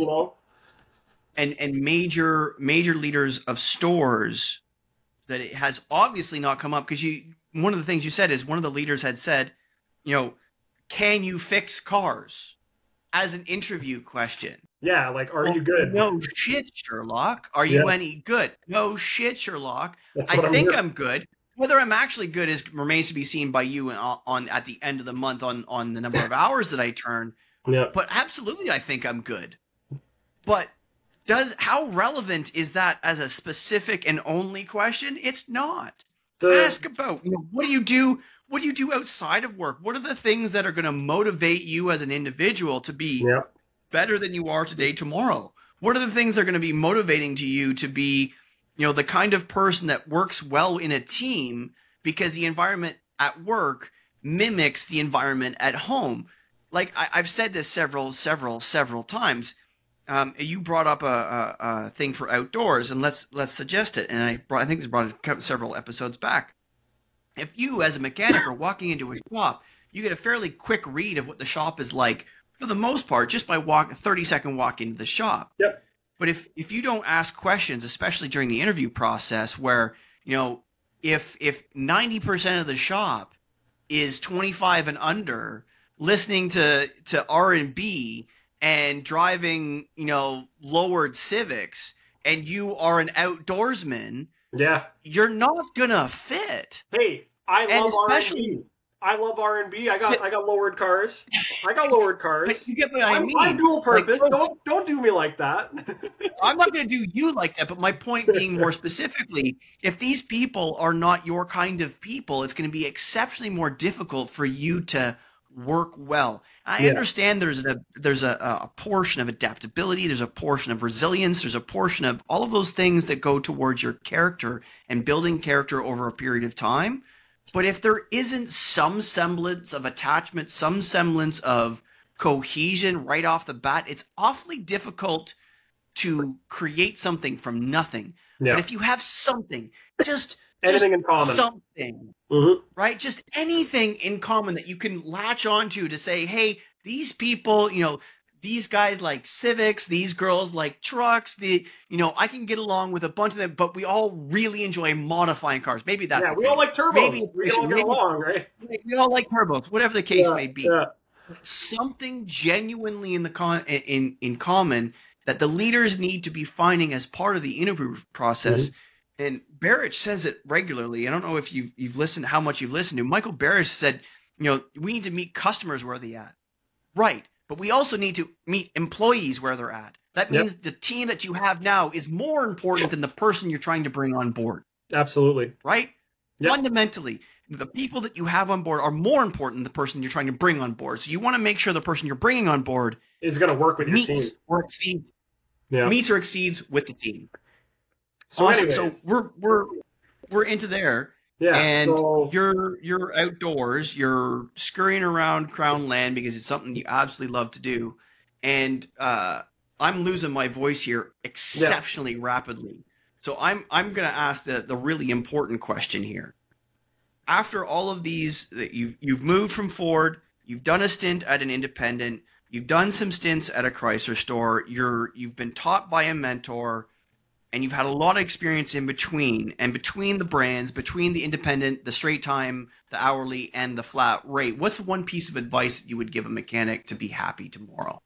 and major leaders of stores, that it has obviously not come up, because one of the things you said is one of the leaders had said, can you fix cars, as an interview question. Yeah, like, are you good? No shit, Sherlock. Are you any good? No shit, Sherlock. I think I'm good. Whether I'm actually good remains to be seen by you at the end of the month on the number of hours that I turn. Yeah. But absolutely, I think I'm good. But how relevant is that as a specific and only question? It's not. The Ask about, what do you do? What do you do outside of work? What are the things that are going to motivate you as an individual to be yeah. better than you are today, tomorrow? What are the things that are going to be motivating to you to be, the kind of person that works well in a team, because the environment at work mimics the environment at home. Like I've said this several times. You brought up a thing for outdoors, and let's suggest it. And I think this brought it several episodes back. If you, as a mechanic, are walking into a shop, you get a fairly quick read of what the shop is like, for the most part, just by 30-second walk into the shop. Yep. But if you don't ask questions, especially during the interview process, where if 90% of the shop is 25 and under, listening to R&B and driving lowered Civics, and you are an outdoorsman, Yeah. you're not gonna fit. Hey, I And love especially, R&B. I love R&B. I got lowered cars. I got lowered cars. but you get what I mean. I'm dual purpose. Like, Don't do me like that. I'm not going to do you like that, but my point being more specifically, if these people are not your kind of people, it's going to be exceptionally more difficult for you to work well. I understand there's a portion of adaptability, there's a portion of resilience, there's a portion of all of those things that go towards your character and building character over a period of time. But if there isn't some semblance of attachment, some semblance of cohesion right off the bat, it's awfully difficult to create something from nothing. Yeah. But if you have something, just anything in common, something, right? Just anything in common that you can latch onto to say, hey, these people, these guys like Civics, these girls like trucks, I can get along with a bunch of them, but we all really enjoy modifying cars. Maybe that's we all like turbos. Maybe we all get along, right? We all like turbos, whatever the case may be. Yeah. Something genuinely in common that the leaders need to be finding as part of the interview process. And Barrich says it regularly. I don't know if you've listened, how much you've listened to. Michael Barrich said, we need to meet customers where they're at. Right. But we also need to meet employees where they're at. That means the team that you have now is more important than the person you're trying to bring on board. Absolutely. Right? Yep. Fundamentally, the people that you have on board are more important than the person you're trying to bring on board. So you want to make sure the person you're bringing on board is going to work with your team. Meets or exceeds with the team. So, awesome. So we're into there. Yeah. And you're outdoors. You're scurrying around Crown Land because it's something you absolutely love to do. And I'm losing my voice here exceptionally rapidly. So I'm going to ask the really important question here. After all of these, you've moved from Ford, you've done a stint at an independent, you've done some stints at a Chrysler store, you've been taught by a mentor, and you've had a lot of experience in between, and between the brands, between the independent, the straight time, the hourly, and the flat rate. What's one piece of advice that you would give a mechanic to be happy tomorrow?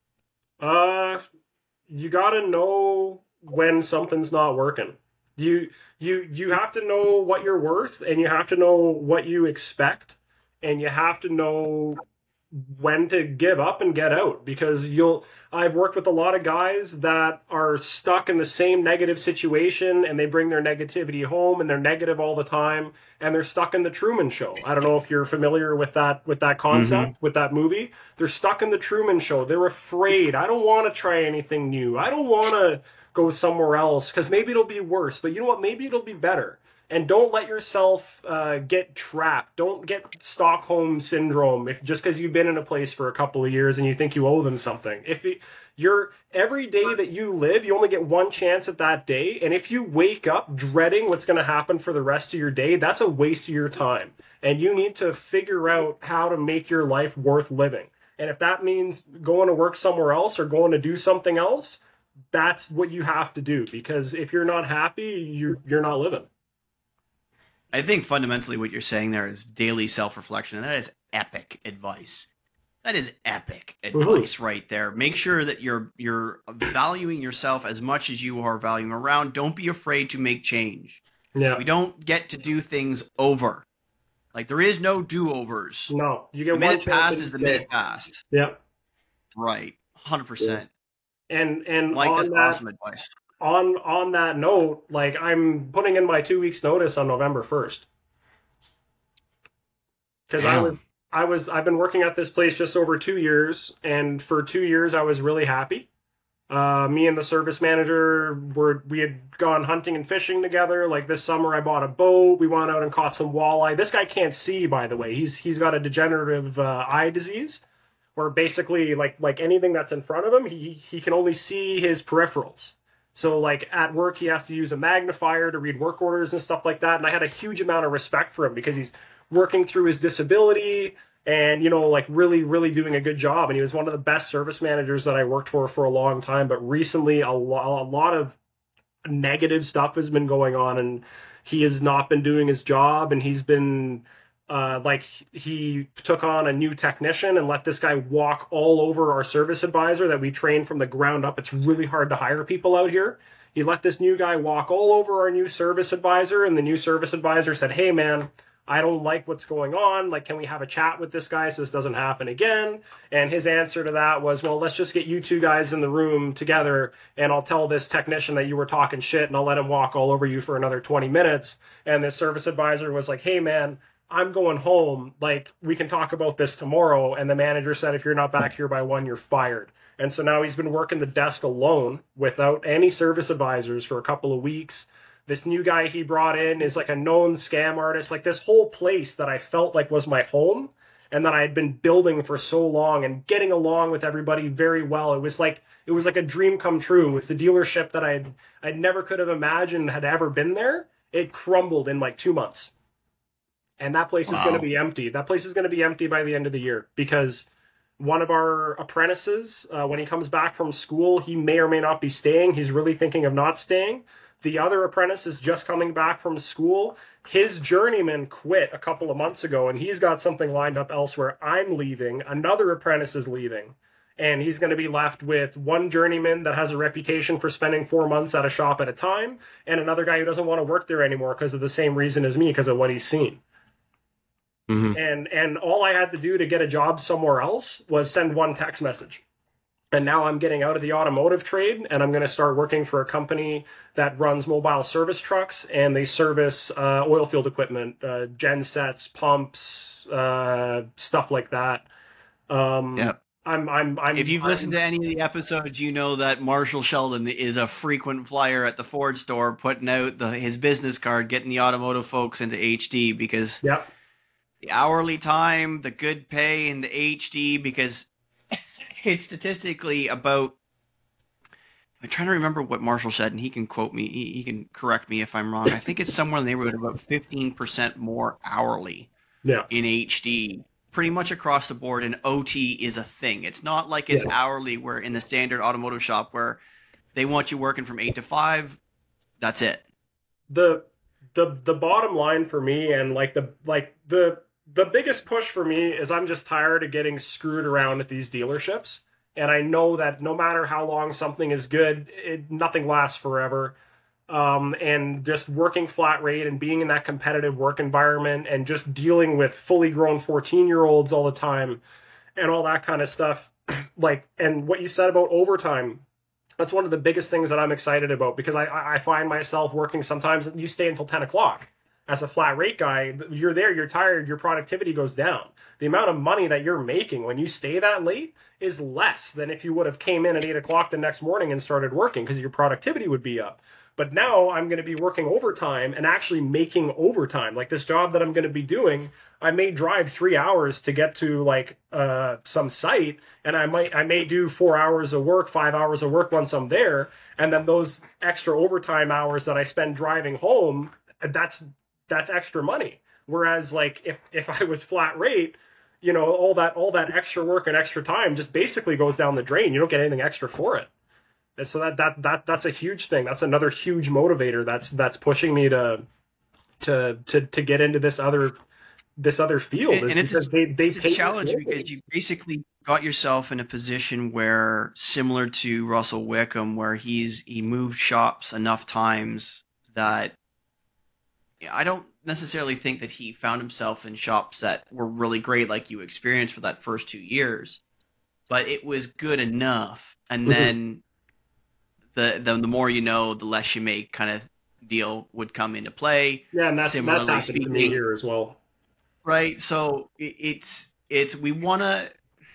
You got to know when something's not working. You have to know what you're worth, and you have to know what you expect, and you have to know when to give up and get out, because I've worked with a lot of guys that are stuck in the same negative situation, and they bring their negativity home, and they're negative all the time, and they're stuck in the Truman Show. I don't know if you're familiar with that concept, with that movie. They're stuck in the Truman Show. They're afraid. I don't want to try anything new. I don't want to go somewhere else because maybe it'll be worse. But you know what? Maybe it'll be better. And don't let yourself get trapped. Don't get Stockholm syndrome just because you've been in a place for a couple of years and you think you owe them something. Every day that you live, you only get one chance at that day. And if you wake up dreading what's going to happen for the rest of your day, that's a waste of your time. And you need to figure out how to make your life worth living. And if that means going to work somewhere else or going to do something else, that's what you have to do. Because if you're not happy, you're not living. I think fundamentally what you're saying there is daily self-reflection, and that is epic advice. That is epic advice right there. Make sure that you're valuing yourself as much as you are valuing around. Don't be afraid to make change. Yeah. We don't get to do things over. Like, there is no do-overs. No. You get the minute passed is the minute passed. Yeah. Right. 100%. And Mike, on that's that awesome advice. on that note, like I'm putting in my 2 weeks notice on November 1st because Damn. I've been working at this place just over 2 years, and for 2 years I was really happy. Me and the service manager we had gone hunting and fishing together. Like this summer, I bought a boat. We went out and caught some walleye. This guy can't see, by the way. He's got a degenerative eye disease, where basically like anything that's in front of him, he can only see his peripherals. So like at work, he has to use a magnifier to read work orders and stuff like that. And I had a huge amount of respect for him because he's working through his disability and like really doing a good job. And he was one of the best service managers that I worked for a long time. But recently, a lot of negative stuff has been going on, and he has not been doing his job, and he's been like he took on a new technician and let this guy walk all over our service advisor that we trained from the ground up. It's really hard to hire people out here. He let this new guy walk all over our new service advisor, and the new service advisor said, "Hey man, I don't like what's going on. Like, can we have a chat with this guy so this doesn't happen again?" And his answer to that was, "Well, let's just get you two guys in the room together, and I'll tell this technician that you were talking shit, and I'll let him walk all over you for another 20 minutes." And the service advisor was like, "Hey, man, I'm going home. Like, we can talk about this tomorrow." And the manager said, "If you're not back here by 1, you're fired." And so now he's been working the desk alone without any service advisors for a couple of weeks. This new guy he brought in is like a known scam artist. Like this whole place that I felt like was my home and that I had been building for so long and getting along with everybody very well. It was like a dream come true. It was the dealership that I'd never could have imagined had ever been there. It crumbled in like 2 months. And that place is going to Wow. be empty. That place is going to be empty by the end of the year because one of our apprentices, when he comes back from school, he may or may not be staying. He's really thinking of not staying. The other apprentice is just coming back from school. His journeyman quit a couple of months ago, and he's got something lined up elsewhere. I'm leaving. Another apprentice is leaving. And he's going to be left with one journeyman that has a reputation for spending 4 months at a shop at a time, and another guy who doesn't want to work there anymore because of the same reason as me, because of what he's seen. Mm-hmm. And all I had to do to get a job somewhere else was send one text message. And now I'm getting out of the automotive trade, and I'm going to start working for a company that runs mobile service trucks, and they service oil field equipment, gen sets, pumps, stuff like that. Yeah. If you've listened I'm to any of the episodes, you know that Marshall Sheldon is a frequent flyer at the Ford store, putting out his business card, getting the automotive folks into HD because yeah, the hourly time, the good pay, and the HD, because it's statistically about. I'm trying to remember what Marshall said, and he can quote me. He can correct me if I'm wrong. I think it's somewhere in the neighborhood of about 15% more hourly yeah, in HD, pretty much across the board. And OT is a thing. It's not like it's yeah. hourly, where in the standard automotive shop where they want you working from 8 to 5. That's it. The the bottom line for me, and the biggest push for me is I'm just tired of getting screwed around at these dealerships. And I know that no matter how long something is good, nothing lasts forever. And just working flat rate and being in that competitive work environment and just dealing with fully grown 14-year-olds all the time and all that kind of stuff. And what you said about overtime, that's one of the biggest things that I'm excited about because I find myself working sometimes. You stay until 10 o'clock. As a flat rate guy, you're there, you're tired, your productivity goes down. The amount of money that you're making when you stay that late is less than if you would have came in at 8 o'clock the next morning and started working because your productivity would be up. But now I'm going to be working overtime and actually making overtime. Like this job that I'm going to be doing, I may drive 3 hours to get to some site, and I may do 4 hours of work, 5 hours of work once I'm there, and then those extra overtime hours that I spend driving home, that's extra money. Whereas like if I was flat rate, all that extra work and extra time just basically goes down the drain. You don't get anything extra for it. And so that's a huge thing. That's another huge motivator that's pushing me to get into this other field is And because they it's a pay you challenge good. because you basically got yourself in a position where, similar to Russell Wickham, where he moved shops enough times that I don't necessarily think that he found himself in shops that were really great like you experienced for that first 2 years, but it was good enough. And Mhm. then the more you know, the less you make kind of deal would come into play. Yeah, and that's Similarly happened to me speaking, here as well. right? So it's we want to.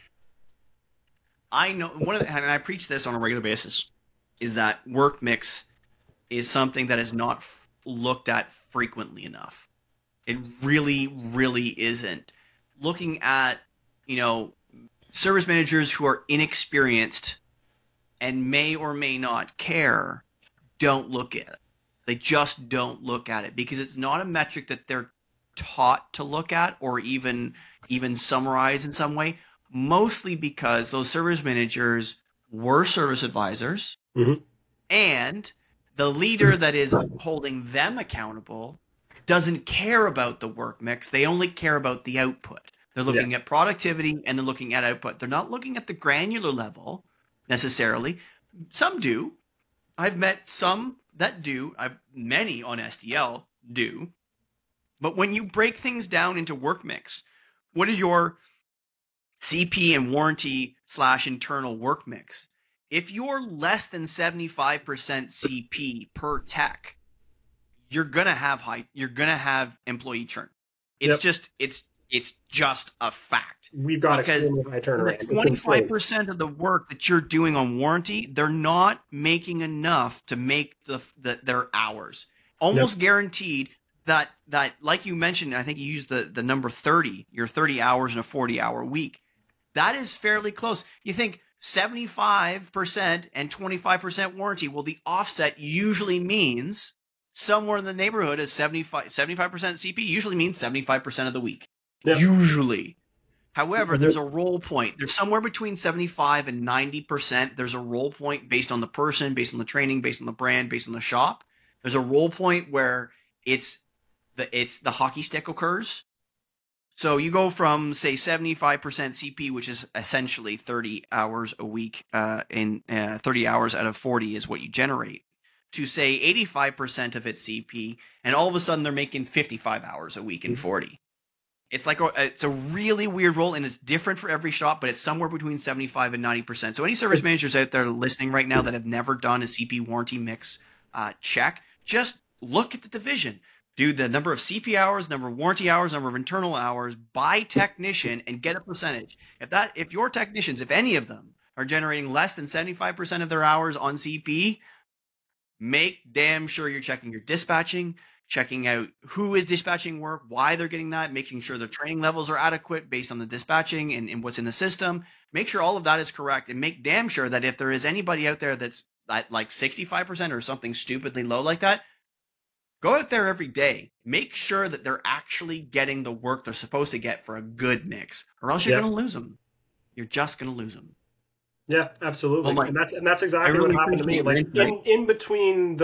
I know one of the, and I preach this on a regular basis, is that work mix is something that is not looked at frequently enough. It really, really isn't. Looking at, you know, service managers who are inexperienced and may or may not care, don't look at it. They just don't look at it because it's not a metric that they're taught to look at or even summarize in some way. Mostly because those service managers were service advisors, Mm-hmm. and the leader that is holding them accountable doesn't care about the work mix. They only care about the output. They're Yeah. looking at productivity and they're looking at output. They're not looking at the granular level necessarily. Some do. I've met some that do. Many on SDL do. But when you break things down into work mix, what is your CP and warranty / internal work mix? If you're less than 75% CP per tech, you're gonna have employee churn. It's Yep. just it's just a fact. We've got Because extremely high the turnaround. It's insane. 25% of the work that you're doing on warranty, they're not making enough to make their hours. Yep. Almost guaranteed that like you mentioned, I think you used the number 30, your 30 hours in a 40-hour week. That is fairly close. You think 75% and 25% warranty. Well, the offset usually means somewhere in the neighborhood of 75% CP usually means 75% of the week. Yep. Usually. However, Mm-hmm. there's a roll point. There's somewhere between 75 and 90%. There's a roll point based on the person, based on the training, based on the brand, based on the shop. There's a roll point where it's the hockey stick occurs. So you go from, say, 75% CP, which is essentially 30 hours a week, 30 hours out of 40 is what you generate, to, say, 85% of its CP, and all of a sudden they're making 55 hours a week in 40. It's like it's a really weird role, and it's different for every shop, but it's somewhere between 75 and 90%. So any service managers out there listening right now that have never done a CP warranty mix check, just look at the division. Do the number of CP hours, number of warranty hours, number of internal hours by technician, and get a percentage. If your technicians, if any of them, are generating less than 75% of their hours on CP, make damn sure you're checking your dispatching, checking out who is dispatching work, why they're getting that, making sure their training levels are adequate based on the dispatching and what's in the system. Make sure all of that is correct, and make damn sure that if there is anybody out there that's at like 65% or something stupidly low like that, go out there every day. Make sure that they're actually getting the work they're supposed to get for a good mix, or else you're Yep. going to lose them. You're just going to lose them. Yeah, absolutely. Well, Mike, And that's exactly really what happened to me. appreciate Like in between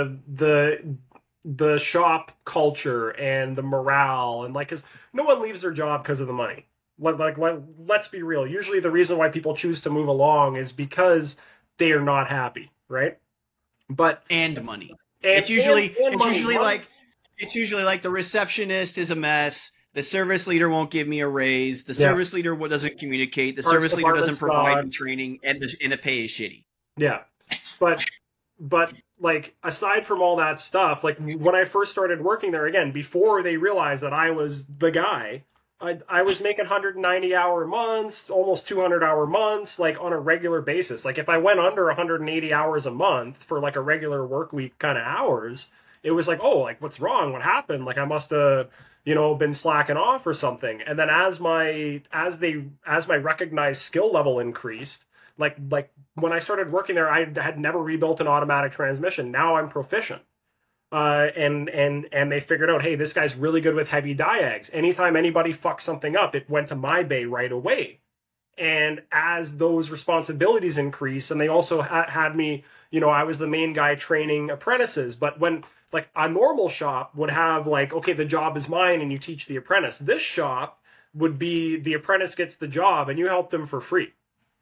the shop culture and the morale, and like, 'cause no one leaves their job because of the money. Let's be real. Usually the reason why people choose to move along is because they are not happy, right? But and money. and It's usually money. like the receptionist is a mess. The service leader won't give me a raise. The Yeah. service leader doesn't communicate. The Parts service leader doesn't department provide sucks. training, and the pay is shitty. Yeah. But like, aside from all that stuff, like when I first started working there, again, before they realized that I was the guy, I was making 190-hour months, almost 200-hour months, like on a regular basis. Like if I went under 180 hours a month for like a regular work week kind of hours, it was like, oh, like what's wrong? What happened? Like I must have, been slacking off or something. And then as my recognized skill level increased, like when I started working there, I had never rebuilt an automatic transmission. Now I'm proficient. And they figured out, hey, this guy's really good with heavy diags. Anytime anybody fucks something up, it went to my bay right away. And as those responsibilities increased, and they also had me, I was the main guy training apprentices. But when like a normal shop would have like, okay, the job is mine and you teach the apprentice. This shop would be the apprentice gets the job and you help them for free,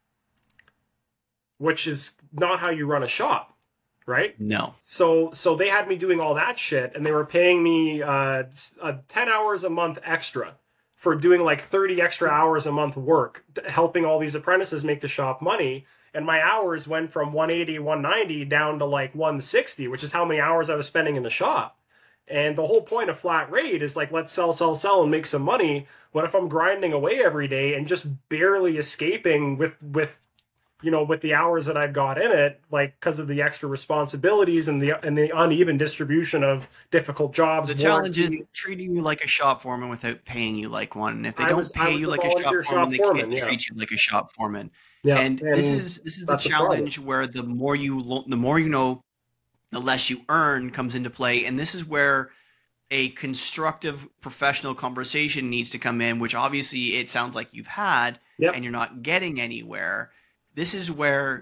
which is not how you run a shop, right? No. So they had me doing all that shit, and they were paying me 10 hours a month extra for doing like 30 extra hours a month work, helping all these apprentices make the shop money. and my hours went from 180, 190 down to like 160, which is how many hours I was spending in the shop. And the whole point of flat rate is like, let's sell, and make some money. What if I'm grinding away every day and just barely escaping with the hours that I've got in it, like because of the extra responsibilities and the uneven distribution of difficult jobs. The challenge is treating you like a shop foreman without paying you like one. And if they don't pay you like a shop foreman, they can't treat you like a shop foreman. Yeah. And this is the challenge where the more you know, the less you earn comes into play. And this is where a constructive professional conversation needs to come in, which obviously it sounds like you've had, and you're not getting anywhere. This is where,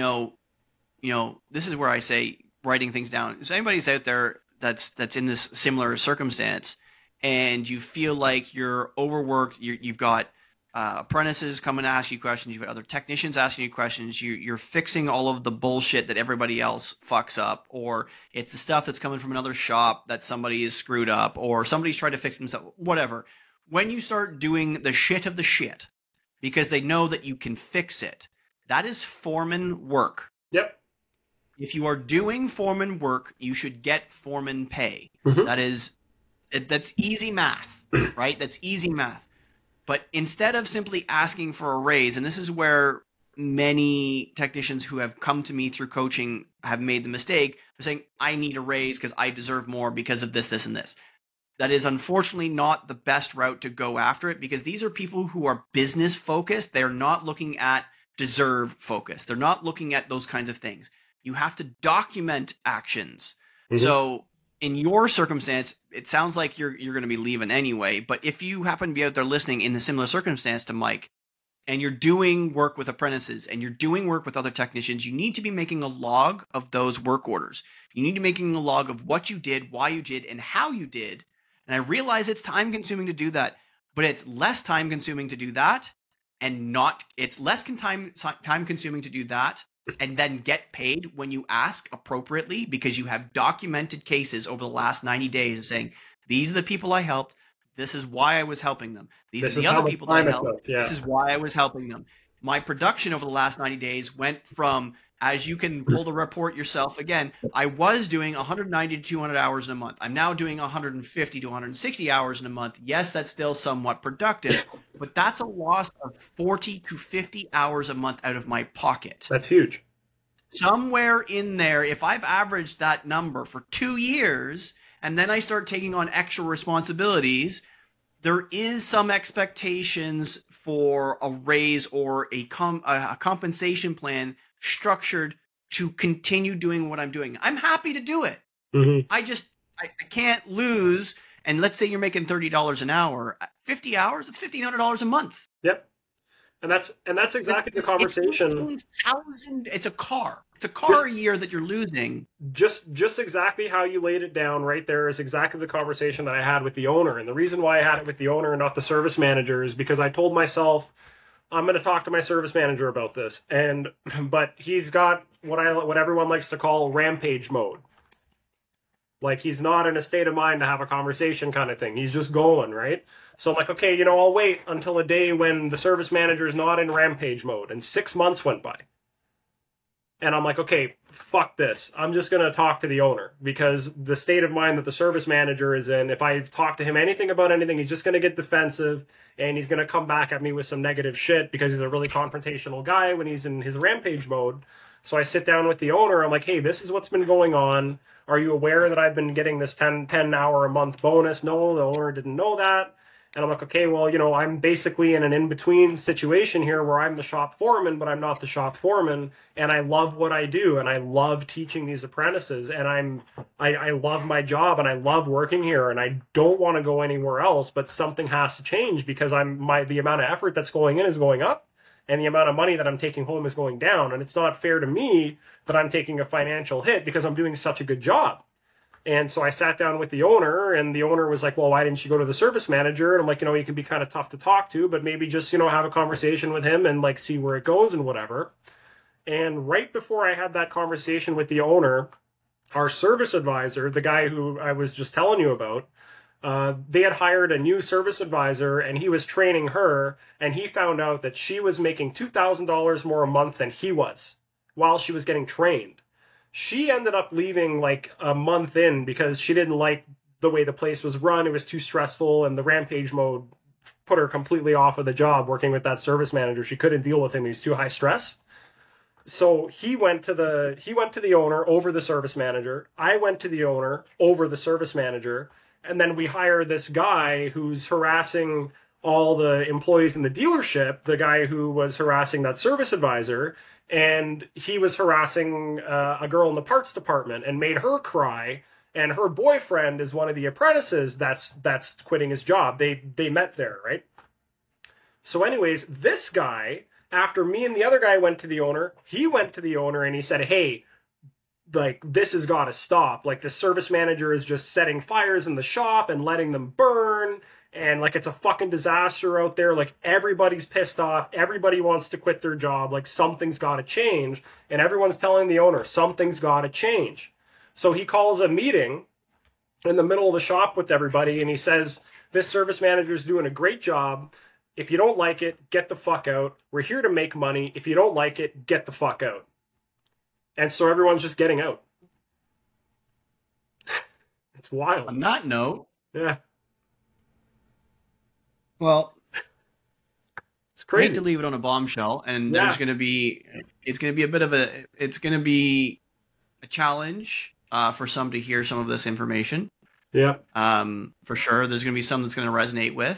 this is where I say writing things down. If anybody's out there that's in this similar circumstance and you feel like you're overworked, you've got apprentices coming to ask you questions, you've got other technicians asking you questions, you're fixing all of the bullshit that everybody else fucks up, or it's the stuff that's coming from another shop that somebody is screwed up, or somebody's trying to fix themselves, whatever. When you start doing the shit of the shit because they know that you can fix it, that is foreman work. Yep. If you are doing foreman work, you should get foreman pay. Mm-hmm. That's easy math, right? That's easy math. But instead of simply asking for a raise, and this is where many technicians who have come to me through coaching have made the mistake of saying, I need a raise because I deserve more because of this, this, and this. That is unfortunately not the best route to go after it, because these are people who are business focused. They're not looking at deserve focus. They're not looking at those kinds of things. You have to document actions. Mm-hmm. So in your circumstance, it sounds like you're going to be leaving anyway. But if you happen to be out there listening in a similar circumstance to Mike, and you're doing work with apprentices and you're doing work with other technicians, you need to be making a log of those work orders. You need to be making a log of what you did, why you did, and how you did. And I realize it's time consuming to do that, but it's less time consuming to do that, and it's less time consuming to do that and then get paid when you ask appropriately, because you have documented cases over the last 90 days of saying, these are the people I helped. This is why I was helping them. These are the other people that I helped. Yeah. This is why I was helping them. My production over the last 90 days went from, as you can pull the report yourself again, I was doing 190 to 200 hours in a month. I'm now doing 150 to 160 hours in a month. Yes, that's still somewhat productive, but that's a loss of 40 to 50 hours a month out of my pocket. That's huge. Somewhere in there, if I've averaged that number for 2 years, and then I start taking on extra responsibilities, there is some expectations for a raise or a compensation plan structured to continue doing what I'm doing. I'm happy to do it. Mm-hmm. I can't lose. And let's say you're making $30 an hour, 50 hours, it's $1,500 a month. Yep. And that's exactly the conversation. It's a car. It's a car a year that you're losing. Just exactly how you laid it down right there is exactly the conversation that I had with the owner. And the reason why I had it with the owner and not the service manager is because I told myself, I'm going to talk to my service manager about this. But he's got what everyone likes to call rampage mode. Like, he's not in a state of mind to have a conversation kind of thing. He's just going, right? So I'm like, okay, I'll wait until a day when the service manager is not in rampage mode. And 6 months went by. And I'm like, okay, fuck this. I'm just going to talk to the owner, because the state of mind that the service manager is in, if I talk to him anything about anything, he's just going to get defensive, and he's going to come back at me with some negative shit because he's a really confrontational guy when he's in his rampage mode. So I sit down with the owner. I'm like, hey, this is what's been going on. Are you aware that I've been getting this 10 hour a month bonus? No, the owner didn't know that. And I'm like, okay, well, I'm basically in an in-between situation here where I'm the shop foreman, but I'm not the shop foreman. And I love what I do. And I love teaching these apprentices. And I love my job, and I love working here. And I don't want to go anywhere else, but something has to change, because the amount of effort that's going in is going up, and the amount of money that I'm taking home is going down. And it's not fair to me that I'm taking a financial hit because I'm doing such a good job. And so I sat down with the owner, and the owner was like, well, why didn't you go to the service manager? And I'm like, he can be kind of tough to talk to, but maybe just, have a conversation with him and like see where it goes and whatever. And right before I had that conversation with the owner, our service advisor, the guy who I was just telling you about, They had hired a new service advisor, and he was training her, and he found out that she was making $2,000 more a month than he was while she was getting trained. She ended up leaving like a month in because she didn't like the way the place was run. It was too stressful, and the rampage mode put her completely off of the job working with that service manager. She couldn't deal with him. He was too high stress. So he went to the owner over the service manager. I went to the owner over the service manager, and then we hire this guy who's harassing all the employees in the dealership, the guy who was harassing that service advisor, and he was harassing a girl in the parts department and made her cry. And her boyfriend is one of the apprentices that's quitting his job. They met there, right? So anyways, this guy, after me and the other guy went to the owner, he went to the owner and he said, hey, like, this has got to stop. Like, the service manager is just setting fires in the shop and letting them burn. And, like, it's a fucking disaster out there. Like, everybody's pissed off. Everybody wants to quit their job. Like, something's got to change. And everyone's telling the owner, something's got to change. So he calls a meeting in the middle of the shop with everybody, and he says, this service manager is doing a great job. If you don't like it, get the fuck out. We're here to make money. If you don't like it, get the fuck out. And so everyone's just getting out. It's wild. On that note, Yeah. Well, It's I crazy. hate to leave it on a bombshell, and Yeah. it's going to be a challenge for some to hear some of this information. Yeah. For sure, there's going to be some that's going to resonate with.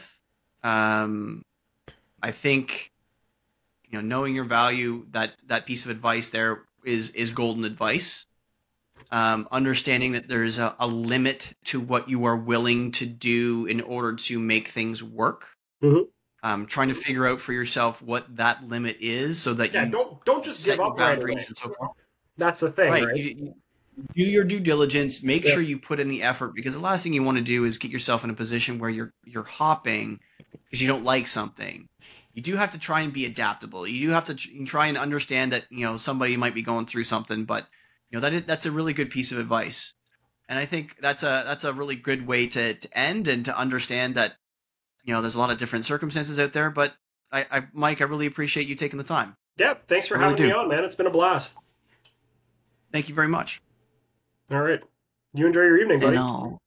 I think, knowing your value, that piece of advice there is golden advice. Understanding that there's a limit to what you are willing to do in order to make things work. Mm-hmm. Trying to figure out for yourself what that limit is, so that Yeah. you Don't just set give your up right boundaries away. and so forth. That's the thing, right? You do your due diligence. Make Yeah. sure you put in the effort, because the last thing you want to do is get yourself in a position where you're hopping because you don't like something. You do have to try and be adaptable. You do have to try and understand that somebody might be going through something, but that's a really good piece of advice. And I think that's a really good way to end, and to understand that there's a lot of different circumstances out there. But Mike, I really appreciate you taking the time. Yeah. Thanks for I really having me do. on, man. It's been a blast. Thank you very much. All right. You enjoy your evening, buddy. And